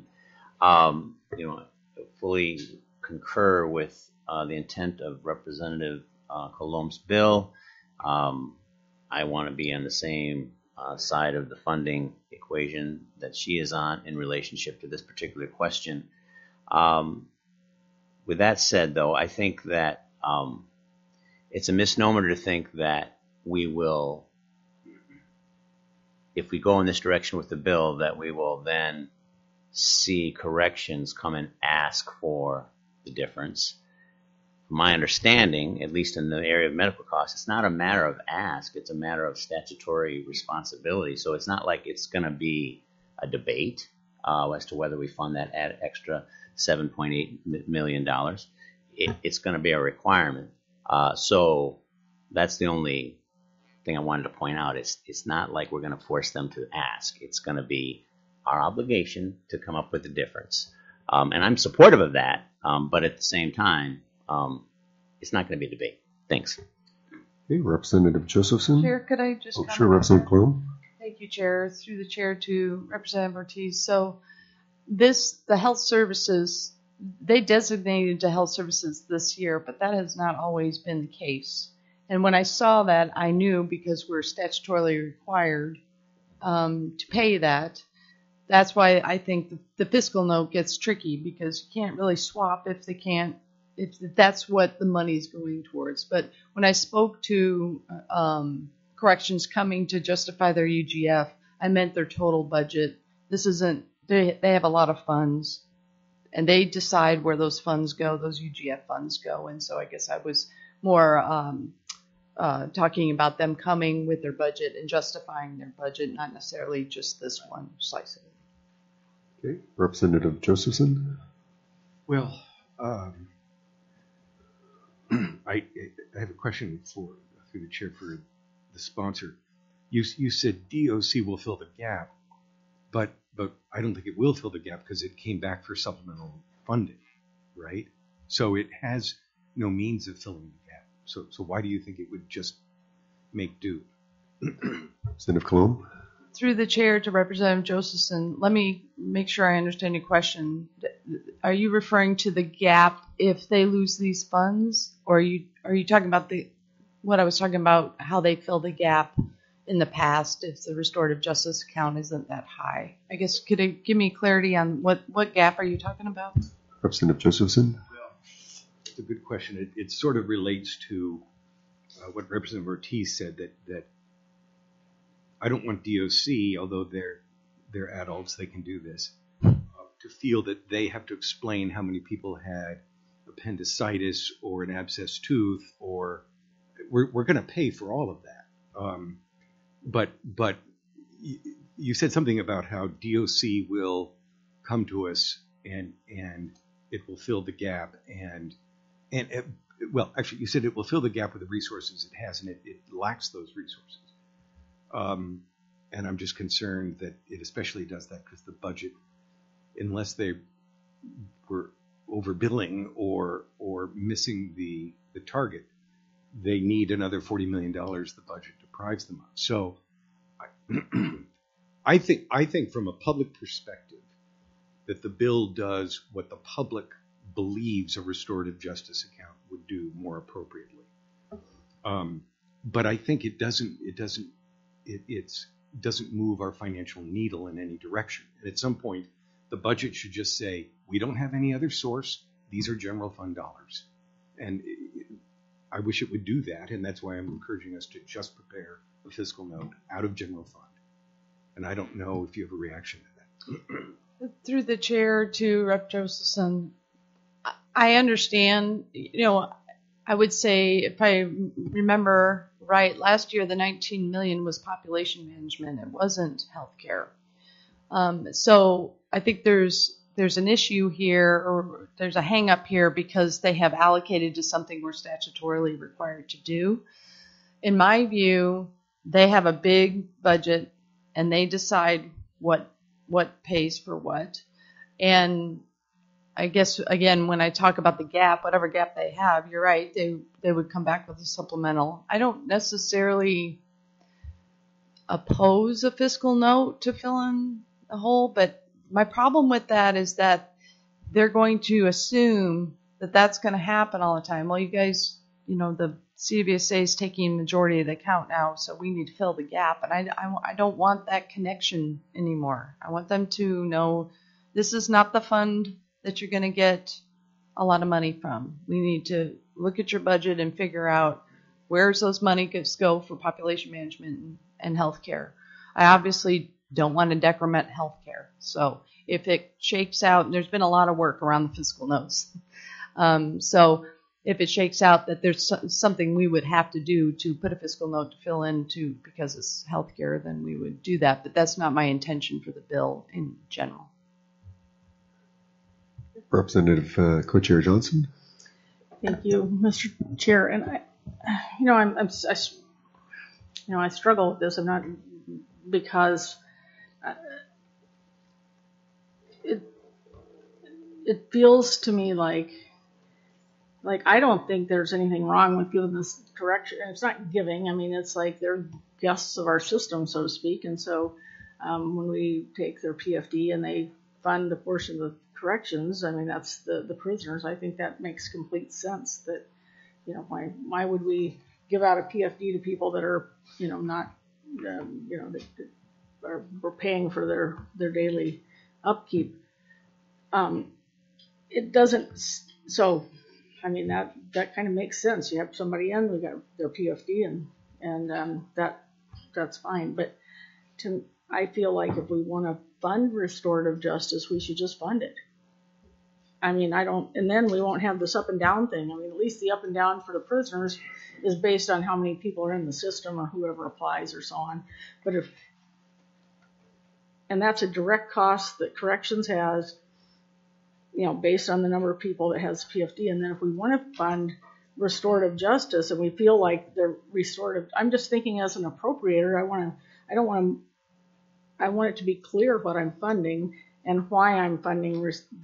Fully concur with the intent of Representative Colom's bill. I want to be on the same side of the funding equation that she is on in relationship to this particular question. With that said, though, I think that it's a misnomer to think that we will, if we go in this direction with the bill, that we will then see corrections come and ask for the difference. From my understanding, at least in the area of medical costs, it's not a matter of ask, it's a matter of statutory responsibility. So it's not like it's going to be a debate as to whether we fund that extra $7.8 million. It's going to be a requirement. So that's the only thing I wanted to point out. It's not like we're going to force them to ask. It's going to be our obligation to come up with the difference. And I'm supportive of that, but at the same time, it's not going to be a debate. Thanks. Okay, Representative Josephson. Chair, could I just comment? Sure, Representative Cologne. Thank you, Chair. Through the Chair to Representative Ortiz. So the health services, they designated to health services this year, but that has not always been the case. And when I saw that, I knew, because we're statutorily required to pay that. That's why I think the fiscal note gets tricky, because you can't really swap if that's what the money's going towards. But when I spoke to corrections coming to justify their UGF, I meant their total budget. This isn't, they have a lot of funds, and they decide where those funds go, those UGF funds go. And so I guess I was more talking about them coming with their budget and justifying their budget, not necessarily just this one slice of it. Okay, Representative Josephson. Well, I have a question through the chair for the sponsor. You said DOC will fill the gap, but I don't think it will fill the gap because it came back for supplemental funding, right? So it has no means of filling the gap. So why do you think it would just make do? Representative Cologne. Through the Chair to Representative Josephson, let me make sure I understand your question. Are you referring to the gap if they lose these funds, or are you talking about what I was talking about, how they fill the gap in the past if the restorative justice account isn't that high? I guess, could it give me clarity on what gap are you talking about? Representative Josephson. Well, it's a good question. It sort of relates to what Representative Ortiz said, that I don't want DOC, although they're adults, they can do this, to feel that they have to explain how many people had appendicitis or an abscessed tooth, or we're going to pay for all of that. But you said something about how DOC will come to us and it will fill the gap, and well, actually, you said it will fill the gap with the resources it has, and it lacks those resources. And I'm just concerned that it especially does that because the budget, unless they were overbilling or missing the target, they need another $40 million the budget deprives them of. So I think from a public perspective that the bill does what the public believes a restorative justice account would do more appropriately. But I think it doesn't move our financial needle in any direction. And at some point, the budget should just say, we don't have any other source. These are general fund dollars. And I wish it would do that, and that's why I'm encouraging us to just prepare a fiscal note out of general fund. And I don't know if you have a reaction to that. Through the Chair to Rep. Josephson, I understand, I would say, if I remember right, last year the 19 million was population management. It wasn't healthcare. So I think there's an issue here, or there's a hang up here because they have allocated to something we're statutorily required to do. In my view, they have a big budget and they decide what pays for what. And I guess, again, when I talk about the gap, whatever gap they have, you're right, they would come back with a supplemental. I don't necessarily oppose a fiscal note to fill in the hole, but my problem with that is that they're going to assume that that's going to happen all the time. Well, you guys, the CVSA is taking majority of the account now, so we need to fill the gap. And I don't want that connection anymore. I want them to know this is not the fund that you're going to get a lot of money from. We need to look at your budget and figure out where's those money go for population management and healthcare. I obviously don't want to decrement healthcare. So if it shakes out, and there's been a lot of work around the fiscal notes. So if it shakes out that there's something we would have to do to put a fiscal note to fill into because it's healthcare, then we would do that. But that's not my intention for the bill in general. Representative Co-Chair Johnson. Thank you, Mr. Chair. And I struggle with this. I'm not, because it feels to me like I don't think there's anything wrong with giving this correction. It's not giving. I mean, it's like they're guests of our system, so to speak. And so when we take their PFD and they fund a portion of the corrections, I mean, that's the prisoners. I think that makes complete sense. That, why would we give out a PFD to people that are, not, that we're paying for their daily upkeep. It doesn't. So, I mean, that kind of makes sense. You have somebody in, we got their PFD, and that's fine. But I feel like if we want to fund restorative justice, we should just fund it. I mean, and then we won't have this up and down thing. I mean, at least the up and down for the prisoners is based on how many people are in the system or whoever applies or so on. But and that's a direct cost that corrections has, based on the number of people that has PFD. And then if we want to fund restorative justice and we feel like they're restorative, I'm just thinking as an appropriator, I want it to be clear what I'm funding and why I'm funding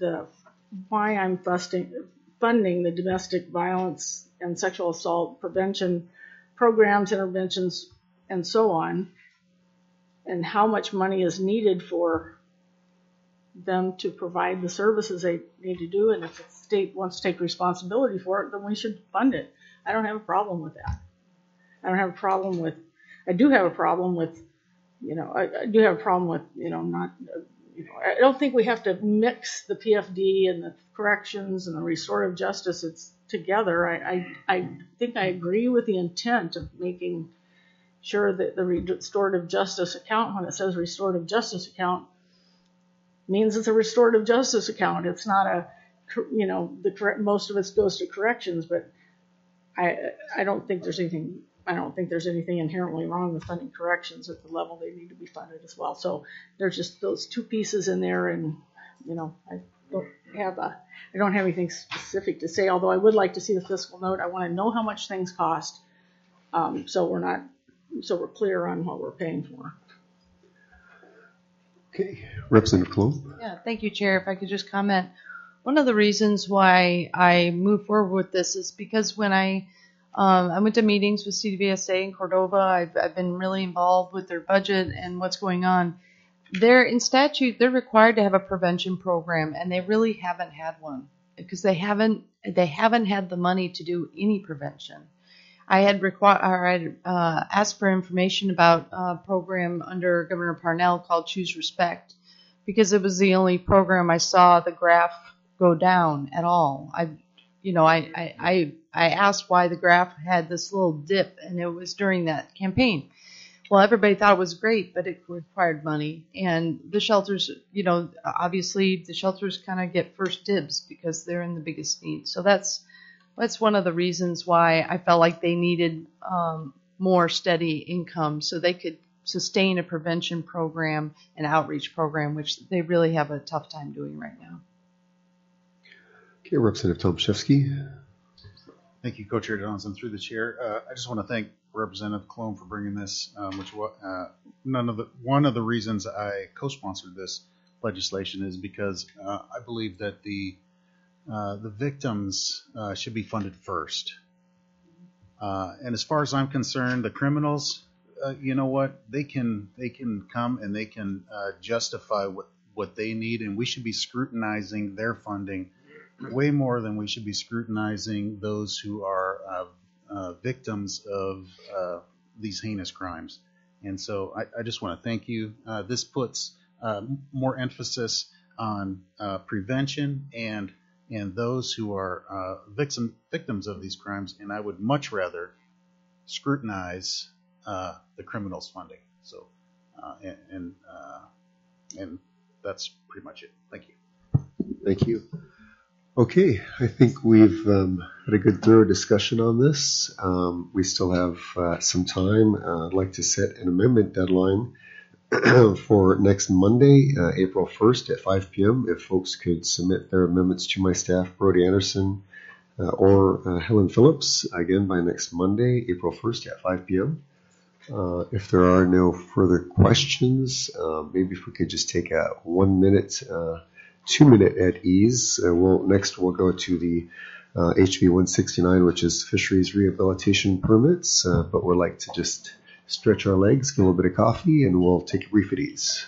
funding the domestic violence and sexual assault prevention programs, interventions, and so on, and how much money is needed for them to provide the services they need to do. And if the state wants to take responsibility for it, then we should fund it. I don't have a problem with that. I do have a problem with, I do have a problem with, not, I don't think we have to mix the PFD and the corrections and the restorative justice. It's together. I think I agree with the intent of making sure that the restorative justice account, when it says restorative justice account, means it's a restorative justice account. It's not most of it goes to corrections, but I don't think there's anything inherently wrong with funding corrections at the level they need to be funded as well. So there's just those two pieces in there, and I don't have anything specific to say. Although I would like to see the fiscal note. I want to know how much things cost, so we're clear on what we're paying for. Okay, Representative Colon. Yeah, thank you, Chair. If I could just comment, one of the reasons why I moved forward with this is because when I went to meetings with CVSA in Cordova. I've been really involved with their budget and what's going on. In statute, they're required to have a prevention program, and they really haven't had one because they haven't had the money to do any prevention. I had asked for information about a program under Governor Parnell called Choose Respect because it was the only program I saw the graph go down at all. I asked why the graph had this little dip, and it was during that campaign. Well, everybody thought it was great, but it required money. And the shelters, obviously the shelters kind of get first dibs because they're in the biggest need. So that's That's one of the reasons why I felt like they needed more steady income so they could sustain a prevention program and outreach program, which they really have a tough time doing right now. Okay, Representative Tomaszewski. Thank you, Co-Chair Johnson. Through the chair, I just want to thank Representative Cologne for bringing this, one of the reasons I co-sponsored this legislation is because I believe that the victims should be funded first. And as far as I'm concerned, the criminals, you know what, they can come and they can justify what they need, and we should be scrutinizing their funding way more than we should be scrutinizing those who are victims of these heinous crimes. And so I just want to thank you. This puts more emphasis on prevention and those who are victims of these crimes, and I would much rather scrutinize the criminals' funding. So, and that's pretty much it. Thank you. Thank you. Okay, I think we've had a good thorough discussion on this. We still have some time. I'd like to set an amendment deadline for next Monday, April 1st at 5 p.m. If folks could submit their amendments to my staff, Brody Anderson or Helen Phillips, again by next Monday, April 1st at 5 p.m. If there are no further questions, maybe if we could just take a 1 minute, 2 minute at ease. Next we'll go to the HB 169, which is fisheries rehabilitation permits, but we'd like to just stretch our legs, get a little bit of coffee, and we'll take a brief at ease.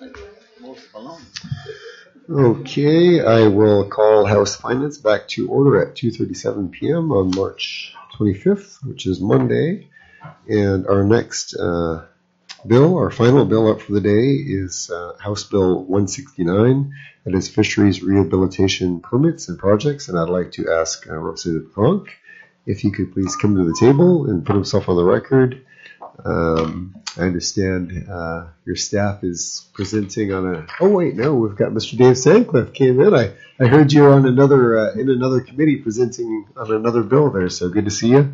Okay, I will call House Finance back to order at 2:37 p.m. on March 25th, which is Monday. And our next bill, our final bill up for the day, is House Bill 169. That is Fisheries Rehabilitation Permits and Projects. And I'd like to ask Representative Kronk if he could please come to the table and put himself on the record. I understand your staff is presenting on a. Oh wait, no, we've got Mr. Dave Sandcliffe came in. I heard you on another in another committee presenting on another bill there. So good to see you.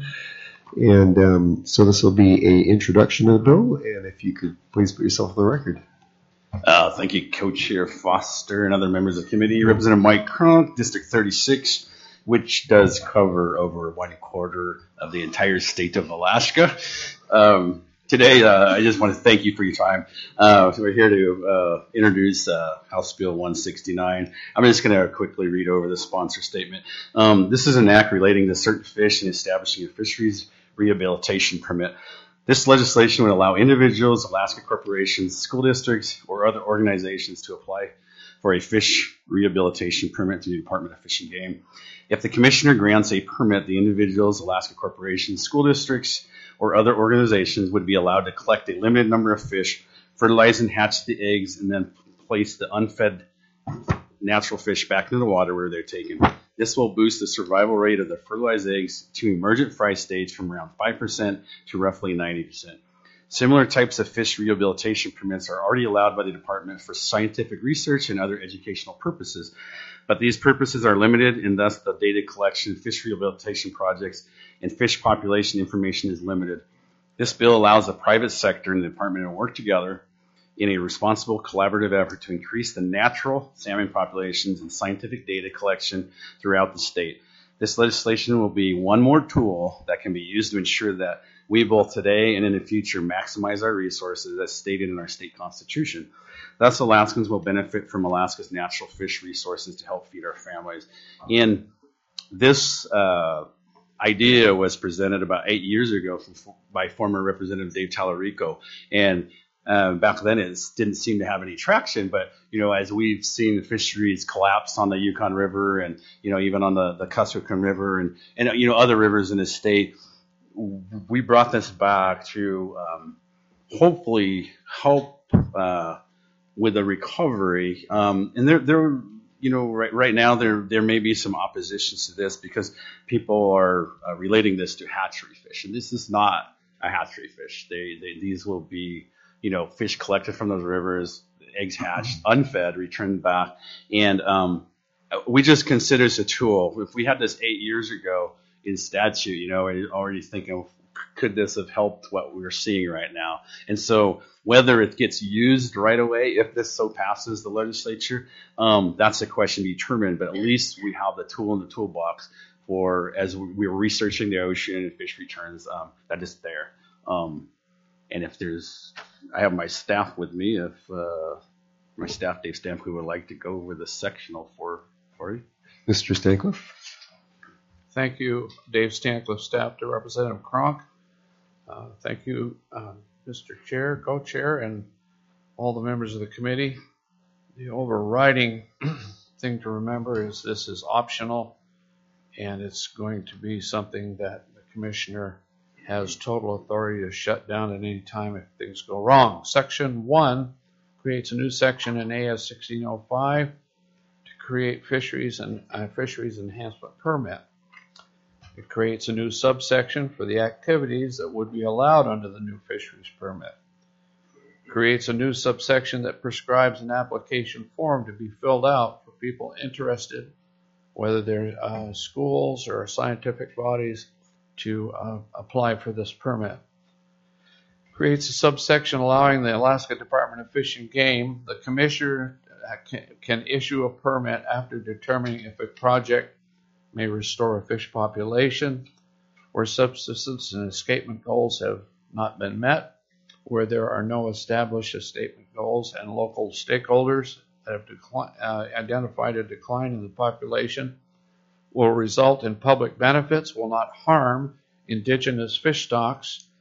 And so this will be a introduction of the bill. And if you could please put yourself on the record. Thank you, Co-Chair Foster and other members of the committee. Representative Mike Kronk, District 36, which does cover over 1/4 of the entire state of Alaska. Today, I just want to thank you for your time. So we're here to introduce House Bill 169. I'm just going to quickly read over the sponsor statement. This is an act relating to certain fish and establishing a fisheries rehabilitation permit. This legislation would allow individuals, Alaska corporations, school districts, or other organizations to apply for a fish rehabilitation permit through the Department of Fish and Game. If the commissioner grants a permit, the individuals, Alaska corporations, school districts, or other organizations would be allowed to collect a limited number of fish, fertilize and hatch the eggs, and then place the unfed natural fish back into the water where they're taken. This will boost the survival rate of the fertilized eggs to emergent fry stage from around 5% to roughly 90%. Similar types of fish rehabilitation permits are already allowed by the department for scientific research and other educational purposes, but these purposes are limited, and thus the data collection, fish rehabilitation projects, and fish population information is limited. This bill allows the private sector and the department to work together in a responsible collaborative effort to increase the natural salmon populations and scientific data collection throughout the state. This legislation will be one more tool that can be used to ensure that we both today and in the future maximize our resources as stated in our state constitution. Thus, Alaskans will benefit from Alaska's natural fish resources to help feed our families. And this idea was presented about 8 years ago by former Representative Dave Tallarico. And back then it didn't seem to have any traction, but as we've seen the fisheries collapse on the Yukon River and even on the Kuskokwim River and other rivers in the state, we brought this back to hopefully help with the recovery. And there right now there may be some oppositions to this because people are relating this to hatchery fish, and this is not a hatchery fish. These will be fish collected from those rivers, eggs hatched, unfed, returned back, and we just consider this a tool. If we had this 8 years ago in statute, already thinking, could this have helped what we're seeing right now? And so whether it gets used right away, if this so passes the legislature, that's a question to determine, but at least we have the tool in the toolbox for as we're researching the ocean and fish returns, that is there. And if I have my staff with me, if my staff, Dave Stampley, would like to go over the sectional for you. Mr. Stancliffe. Thank you, Dave Stancliffe, staff to Representative Kronk. Thank you, Mr. Chair, Co-Chair, and all the members of the committee. The overriding thing to remember is this is optional, and it's going to be something that the commissioner has total authority to shut down at any time if things go wrong. Section 1 creates a new section in AS 1605 to create fisheries and fisheries enhancement permit. It creates a new subsection for the activities that would be allowed under the new fisheries permit. It creates a new subsection that prescribes an application form to be filled out for people interested, whether they're schools or scientific bodies, to apply for this permit. Creates a subsection allowing the Alaska Department of Fish and Game, the commissioner can issue a permit after determining if a project may restore a fish population, where subsistence and escapement goals have not been met, where there are no established escapement goals and local stakeholders that have identified a decline in the population, will result in public benefits, will not harm indigenous fish stocks,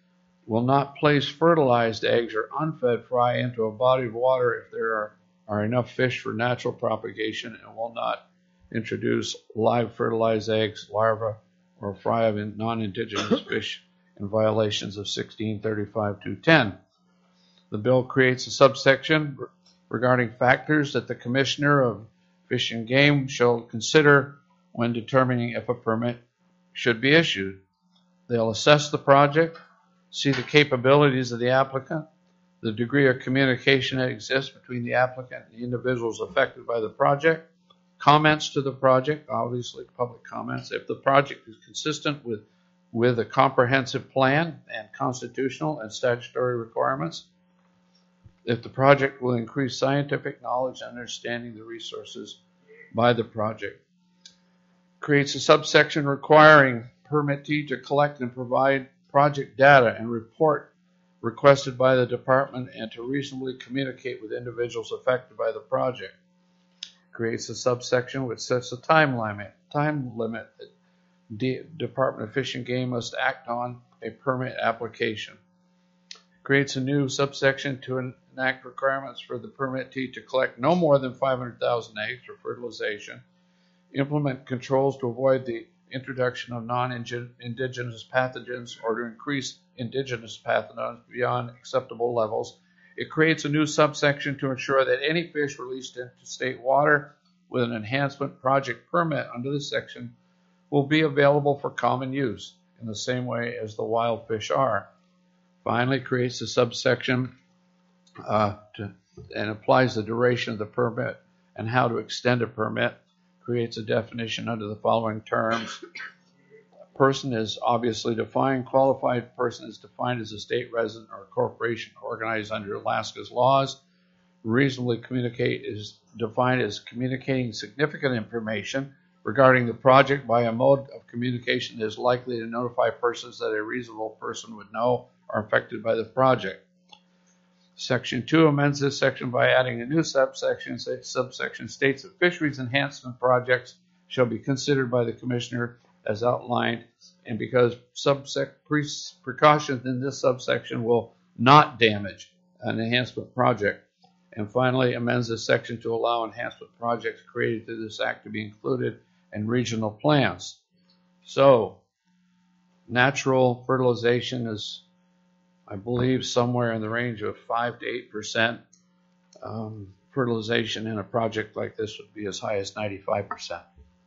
will not place fertilized eggs or unfed fry into a body of water if there are enough fish for natural propagation, and will not introduce live fertilized eggs, larvae, or fry of non-indigenous fish in violations of 1635-210. The bill creates a subsection regarding factors that the Commissioner of Fish and Game shall consider when determining if a permit should be issued. They'll assess the project, see the capabilities of the applicant, the degree of communication that exists between the applicant and the individuals affected by the project, comments to the project, obviously public comments, if the project is consistent with a comprehensive plan and constitutional and statutory requirements, if the project will increase scientific knowledge and understanding the resources by the project. Creates a subsection requiring permittee to collect and provide project data and report requested by the department and to reasonably communicate with individuals affected by the project. Creates a subsection which sets a time limit that the Department of Fish and Game must act on a permit application. Creates a new subsection to enact requirements for the permittee to collect no more than 500,000 eggs for fertilization, implement controls to avoid the introduction of non-indigenous pathogens or to increase indigenous pathogens beyond acceptable levels. It creates a new subsection to ensure that any fish released into state water with an enhancement project permit under this section will be available for common use in the same way as the wild fish are. Finally, creates a subsection and applies the duration of the permit and how to extend a permit. Creates a definition under the following terms. A person is obviously defined. Qualified person is defined as a state resident or a corporation organized under Alaska's laws. Reasonably communicate is defined as communicating significant information regarding the project by a mode of communication that is likely to notify persons that a reasonable person would know are affected by the project. Section 2 amends this section by adding a new subsection. Subsection states that fisheries enhancement projects shall be considered by the Commissioner as outlined, and because precautions in this subsection will not damage an enhancement project. And finally, amends this section to allow enhancement projects created through this act to be included in regional plans. So, natural fertilization is, I believe, somewhere in the range of 5 to 8%. Fertilization in a project like this would be as high as 95%.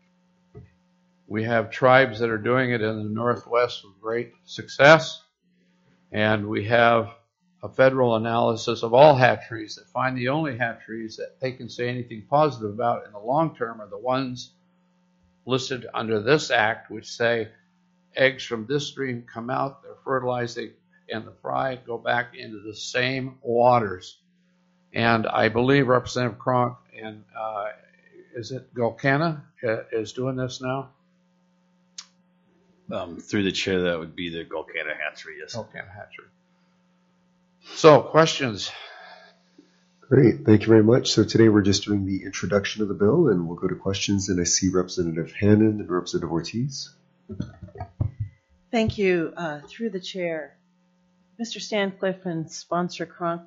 We have tribes that are doing it in the Northwest with great success, and we have a federal analysis of all hatcheries that find the only hatcheries that they can say anything positive about in the long term are the ones listed under this act, which say eggs from this stream come out, they're fertilized, and the fry go back into the same waters. And I believe Representative Cronk and is it Gulkana is doing this now? Through the chair, that would be the Gulkana hatchery, yes. Gulkana hatchery. So, questions? Great, thank you very much. So today we're just doing the introduction of the bill, and we'll go to questions. And I see Representative Hannan and Representative Ortiz. Thank you. Through the chair, Mr. Stancliffe and Sponsor Cronk,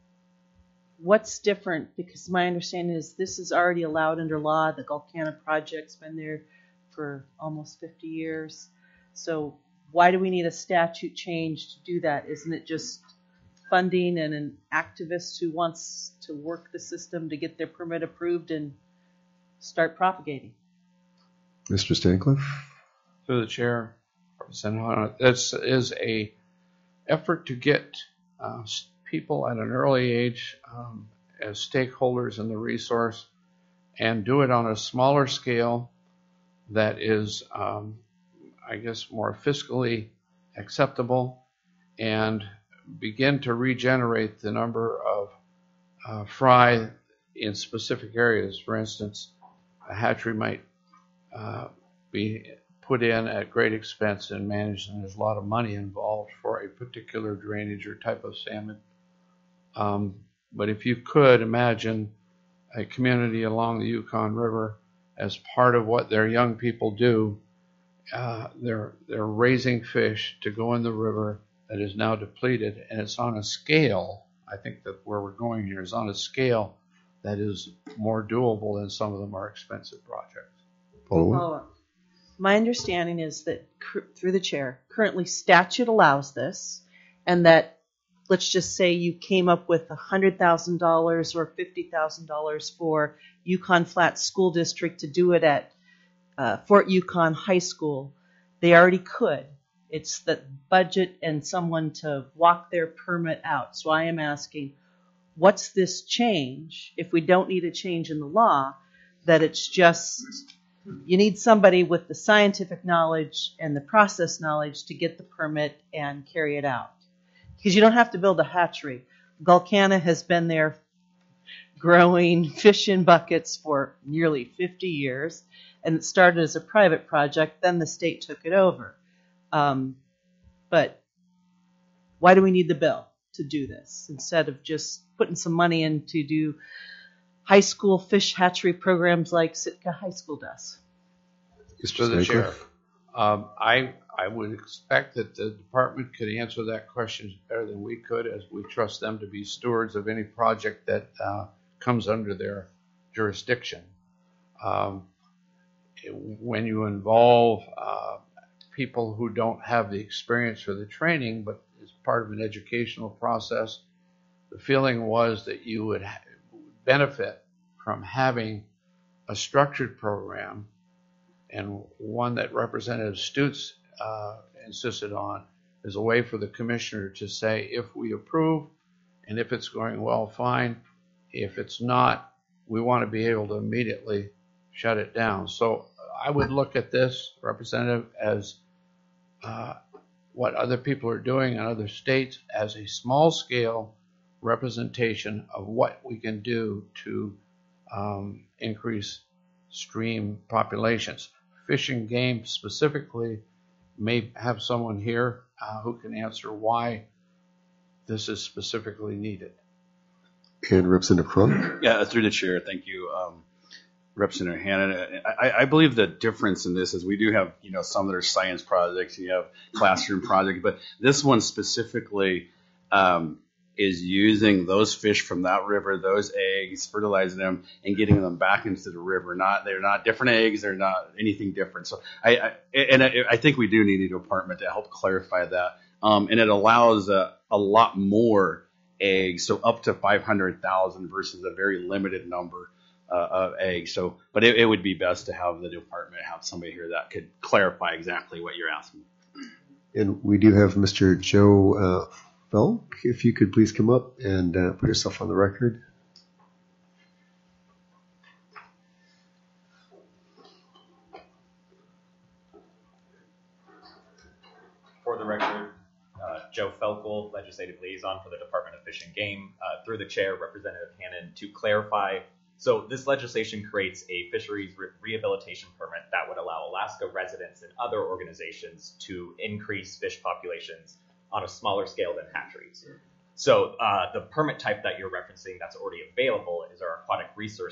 what's different? Because my understanding is this is already allowed under law. The Gulkana project's been there for almost 50 years. So why do we need a statute change to do that? Isn't it just funding and an activist who wants to work the system to get their permit approved and start propagating? Mr. Stancliffe? Through the chair, Representative Hannan, this is a effort to get people at an early age as stakeholders in the resource and do it on a smaller scale that is, I guess, more fiscally acceptable and begin to regenerate the number of fry in specific areas. For instance, a hatchery might be put in at great expense and managed, and there's a lot of money involved for a particular drainage or type of salmon. But if you could imagine a community along the Yukon River as part of what their young people do, they're raising fish to go in the river that is now depleted, and it's on a scale, I think that where we're going here is on a scale that is more doable than some of the more expensive projects. Follow-up. My understanding is that, through the chair, currently statute allows this, and that, let's just say you came up with $100,000 or $50,000 for Yukon Flats School District to do it at Fort Yukon High School. They already could. It's the budget and someone to walk their permit out. So I am asking, what's this change, if we don't need a change in the law, that it's just, you need somebody with the scientific knowledge and the process knowledge to get the permit and carry it out? Because you don't have to build a hatchery. Gulkana has been there growing fish in buckets for nearly 50 years, and it started as a private project, then the state took it over. But why do we need the bill to do this instead of just putting some money in to do high school fish hatchery programs like Sitka High School does? To the chair, I would expect that the department could answer that question better than we could, as we trust them to be stewards of any project that comes under their jurisdiction. When you involve people who don't have the experience or the training, but as part of an educational process, the feeling was that you would benefit from having a structured program, and one that Representative Stutes insisted on is a way for the commissioner to say, if we approve, and if it's going well, fine. If it's not, we want to be able to immediately shut it down. So I would look at this, Representative, as what other people are doing in other states as a small-scale representation of what we can do to increase stream populations. Fish and Game specifically may have someone here who can answer why this is specifically needed. And Representative Cronk? Yeah, through the chair, thank you, Representative Hannan. I believe the difference in this is we do have, some that are science projects, you have classroom projects, but this one specifically is using those fish from that river, those eggs, fertilizing them, and getting them back into the river. They're not different eggs. They're not anything different. So I think we do need a department to help clarify that. And it allows a lot more eggs, so up to 500,000 versus a very limited number of eggs. So, but it would be best to have the department have somebody here that could clarify exactly what you're asking. And we do have Mr. Joe Felk, if you could please come up and put yourself on the record. For the record, Joe Felkel, Legislative Liaison for the Department of Fish and Game. Through the chair, Representative Hannan, to clarify, so this legislation creates a fisheries rehabilitation permit that would allow Alaska residents and other organizations to increase fish populations on a smaller scale than hatcheries. So the permit type that you're referencing that's already available is our aquatic resource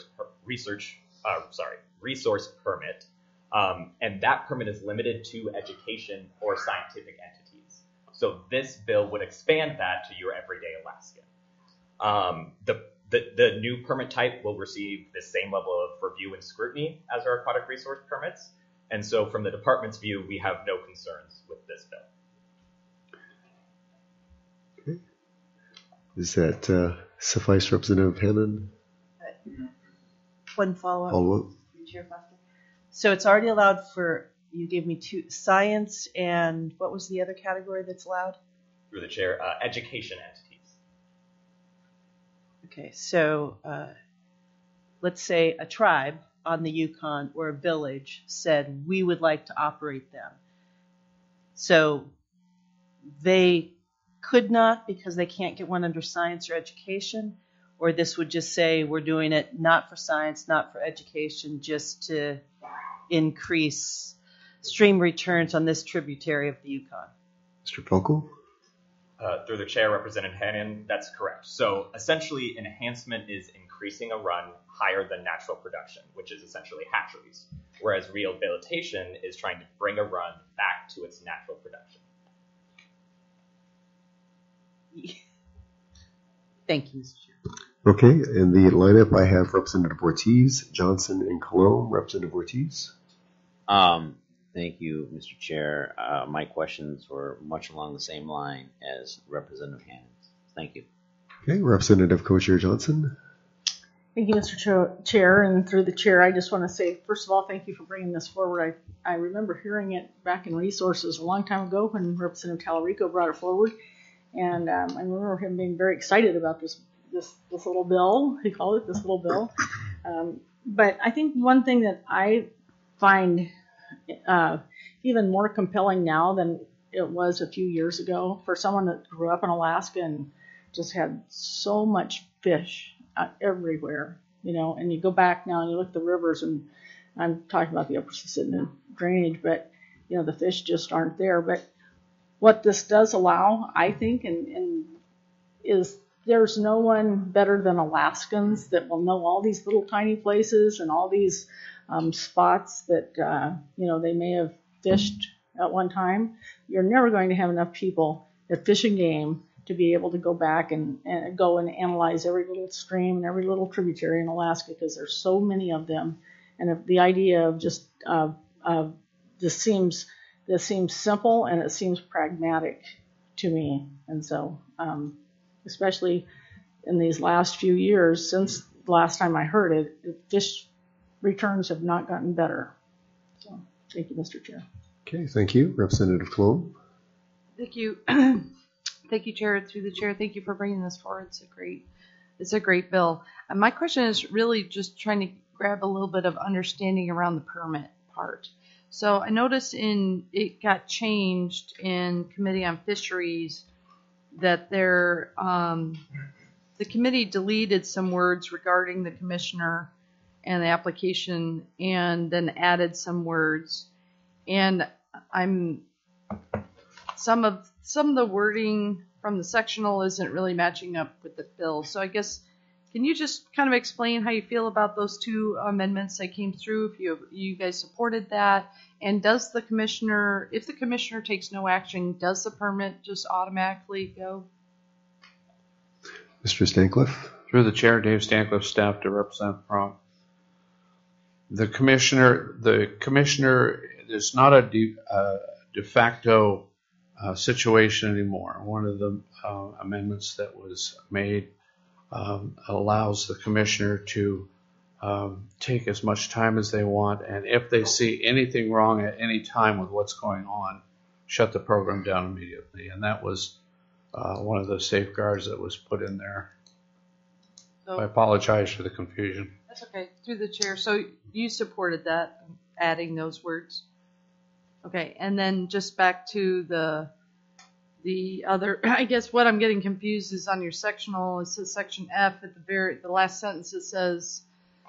permit. And that permit is limited to education or scientific entities. So this bill would expand that to your everyday Alaskan. The new permit type will receive the same level of review and scrutiny as our aquatic resource permits. And so from the department's view, we have no concerns with this bill. Okay. Does that suffice, Representative Hannan? One follow-up. Follow-up. So it's already allowed for, you gave me two, science, and what was the other category that's allowed? Through the chair, education entities. Okay, so let's say a tribe on the Yukon or a village said, we would like to operate them. So they could not because they can't get one under science or education, or this would just say we're doing it not for science, not for education, just to increase stream returns on this tributary of the Yukon. Mr. Felkel? Through the chair, Representative Hannan, that's correct. So essentially, enhancement is increasing a run higher than natural production, which is essentially hatcheries, whereas rehabilitation is trying to bring a run back to its natural production. Thank you, Mr. Chair. Okay, in the lineup I have Representative Ortiz, Johnson, and Cologne. Representative Ortiz. Thank you, Mr. Chair. My questions were much along the same line as Representative Hannon's. Thank you. Okay, Representative Co-Chair Johnson. Thank you, Mr. Chair, and through the chair, I just want to say, first of all, thank you for bringing this forward. I remember hearing it back in resources a long time ago when Representative Talarico brought it forward, and I remember him being very excited about this little bill. He called it this little bill. But I think one thing that I find even more compelling now than it was a few years ago for someone that grew up in Alaska and just had so much fish everywhere, and you go back now and you look at the rivers, and I'm talking about the upper Susitna drainage, but the fish just aren't there. But what this does allow, I think, and is there's no one better than Alaskans that will know all these little tiny places and all these spots that they may have fished at one time. You're never going to have enough people at Fish and Game to be able to go back and go and analyze every little stream and every little tributary in Alaska, because there's so many of them. And if the idea of just this seems simple and it seems pragmatic to me. And so, especially in these last few years, since the last time I heard it, fish returns have not gotten better. So, thank you, Mr. Chair. Okay, thank you. Representative Cologne. Thank you. Thank you, Chair. Through the chair, thank you for bringing this forward. It's a great bill. My question is really just trying to grab a little bit of understanding around the permit part. So I noticed it got changed in Committee on Fisheries that the committee deleted some words regarding the commissioner and the application, and then added some words. And some of the wording from the sectional isn't really matching up with the bill. So I guess, can you just kind of explain how you feel about those two amendments that came through, if you guys supported that? And does the commissioner, if the commissioner takes no action, does the permit just automatically go? Mr. Stancliffe. Through the chair, Dave Stancliffe, staff to Representative Cronk. The commissioner is not a de facto situation anymore. One of the amendments that was made allows the commissioner to take as much time as they want, and if they see anything wrong at any time with what's going on, shut the program down immediately. And that was one of the safeguards that was put in there. So, I apologize for the confusion. That's okay. Through the chair. So you supported that, adding those words? Okay. And then just back to the other, I guess what I'm getting confused is on your sectional, it says section F at the last sentence, it says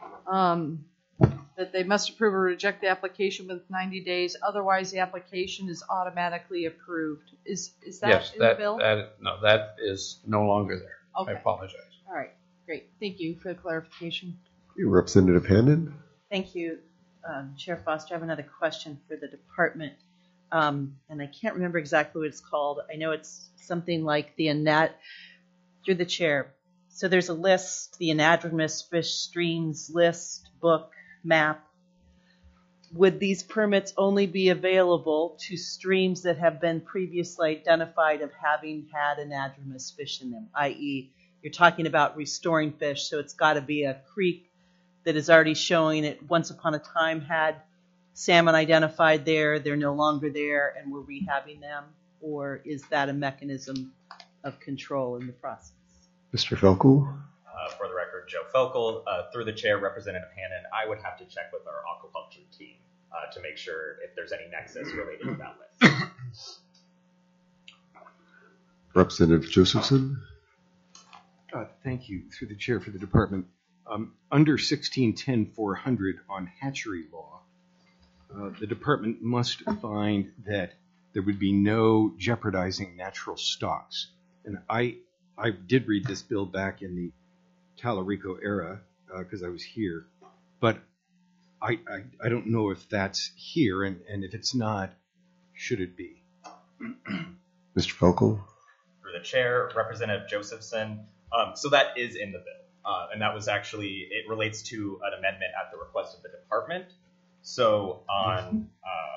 that they must approve or reject the application within 90 days. Otherwise, the application is automatically approved. Is that yes, in the bill? No, that is no longer there. Okay. I apologize. All right. Great. Thank you for the clarification. Representative Hannon. Thank you, Chair Foster. I have another question for the department, and I can't remember exactly what it's called. I know it's something like through the chair. So there's a list, the anadromous fish streams list, book, map. Would these permits only be available to streams that have been previously identified of having had anadromous fish in them, i.e., you're talking about restoring fish, so it's got to be a creek that is already showing it once upon a time had salmon identified there, they're no longer there, and we're rehabbing them? Or is that a mechanism of control in the process? Mr. Felkel. For the record, Joe Felkel. Through the chair, Representative Hannon, I would have to check with our aquaculture team to make sure if there's any nexus related to that list. Representative Josephson. Thank you. Through the chair for the department. Under 1610-400 on hatchery law, the department must find that there would be no jeopardizing natural stocks. And I did read this bill back in the Talarico era because I was here, but I don't know if that's here, and if it's not, should it be? Mr. Felkel. through the chair, Representative Josephson. So that is in the bill, and that was actually, it relates to an amendment at the request of the department. So on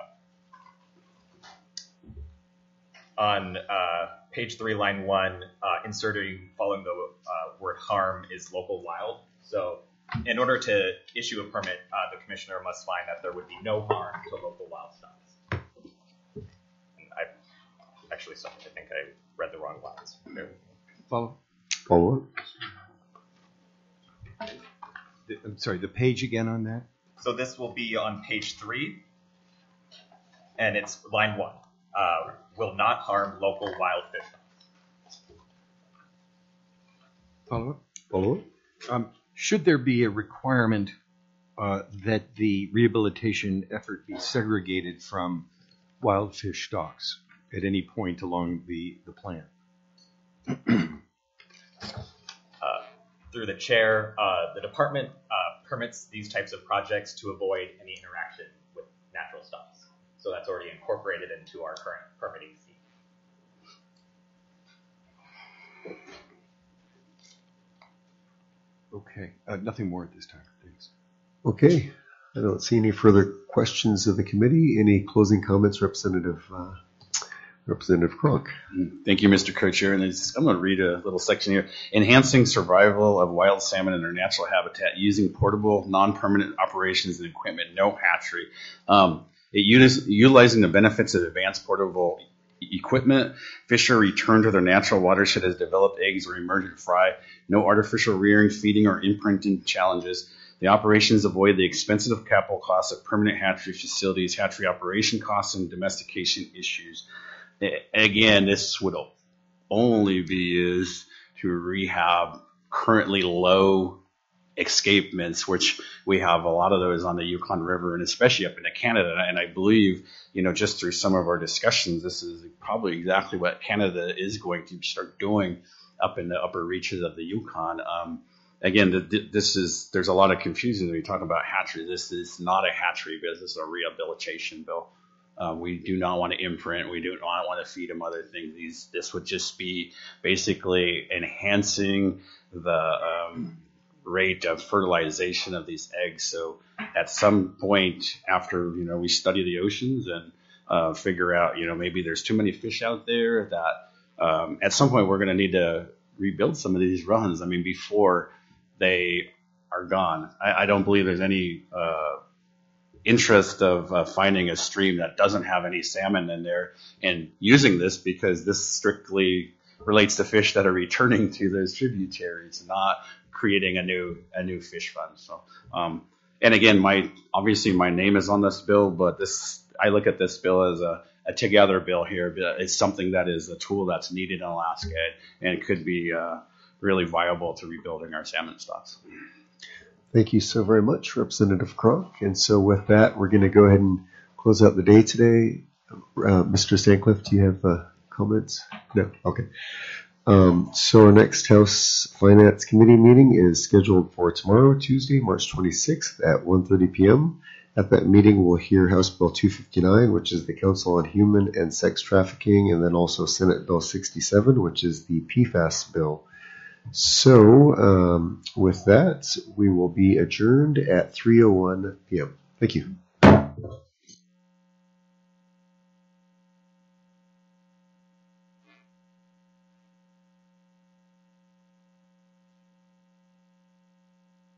page 3, line 1, inserting following the word harm is local wild. So in order to issue a permit, the commissioner must find that there would be no harm to local wild stocks. Actually, sorry, I think I read the wrong lines. Follow up. I'm sorry, the page again on that? So this will be on page 3, and it's line 1. Will not harm local wild fish. Follow up. Should there be a requirement that the rehabilitation effort be segregated from wild fish stocks at any point along the plan? Through the chair, the department permits these types of projects to avoid any interaction with natural stocks. So that's already incorporated into our current permitting scheme. Okay, nothing more at this time. Thanks. Okay. I don't see any further questions of the committee. Any closing comments, Representative Cronk? Thank you, Mr. Co-Chair. And I'm going to read a little section here. Enhancing survival of wild salmon in their natural habitat using portable, non-permanent operations and equipment, no hatchery. Utilizing the benefits of advanced portable equipment, fish are returned to their natural watershed as developed eggs or emergent fry. No artificial rearing, feeding, or imprinting challenges. The operations avoid the expensive capital costs of permanent hatchery facilities, hatchery operation costs, and domestication issues. Again, this would only be used to rehab currently low escapements, which we have a lot of those on the Yukon River and especially up into Canada. And I believe, just through some of our discussions, this is probably exactly what Canada is going to start doing up in the upper reaches of the Yukon. Again, there's a lot of confusion when you talk about hatchery. This is not a hatchery bill. This is a rehabilitation bill. We do not want to imprint. We do not want to feed them other things. This would just be basically enhancing the rate of fertilization of these eggs. So at some point after, we study the oceans and figure out, maybe there's too many fish out there that at some point we're going to need to rebuild some of these runs. I mean, before they are gone. I don't believe there's any interest of finding a stream that doesn't have any salmon in there and using this, because this strictly relates to fish that are returning to those tributaries, not creating a new fish fund. So, and again, obviously my name is on this bill, but I look at this bill as a together bill here. It's something that is a tool that's needed in Alaska and could be really viable to rebuilding our salmon stocks. Thank you so very much, Representative Cronk. And so with that, we're going to go ahead and close out the day today. Mr. Stancliffe, do you have comments? No? Okay. So our next House Finance Committee meeting is scheduled for tomorrow, Tuesday, March 26th at 1:30 p.m. At that meeting, we'll hear House Bill 259, which is the Council on Human and Sex Trafficking, and then also Senate Bill 67, which is the PFAS bill. So with that, we will be adjourned at 3:01 p.m. Thank you.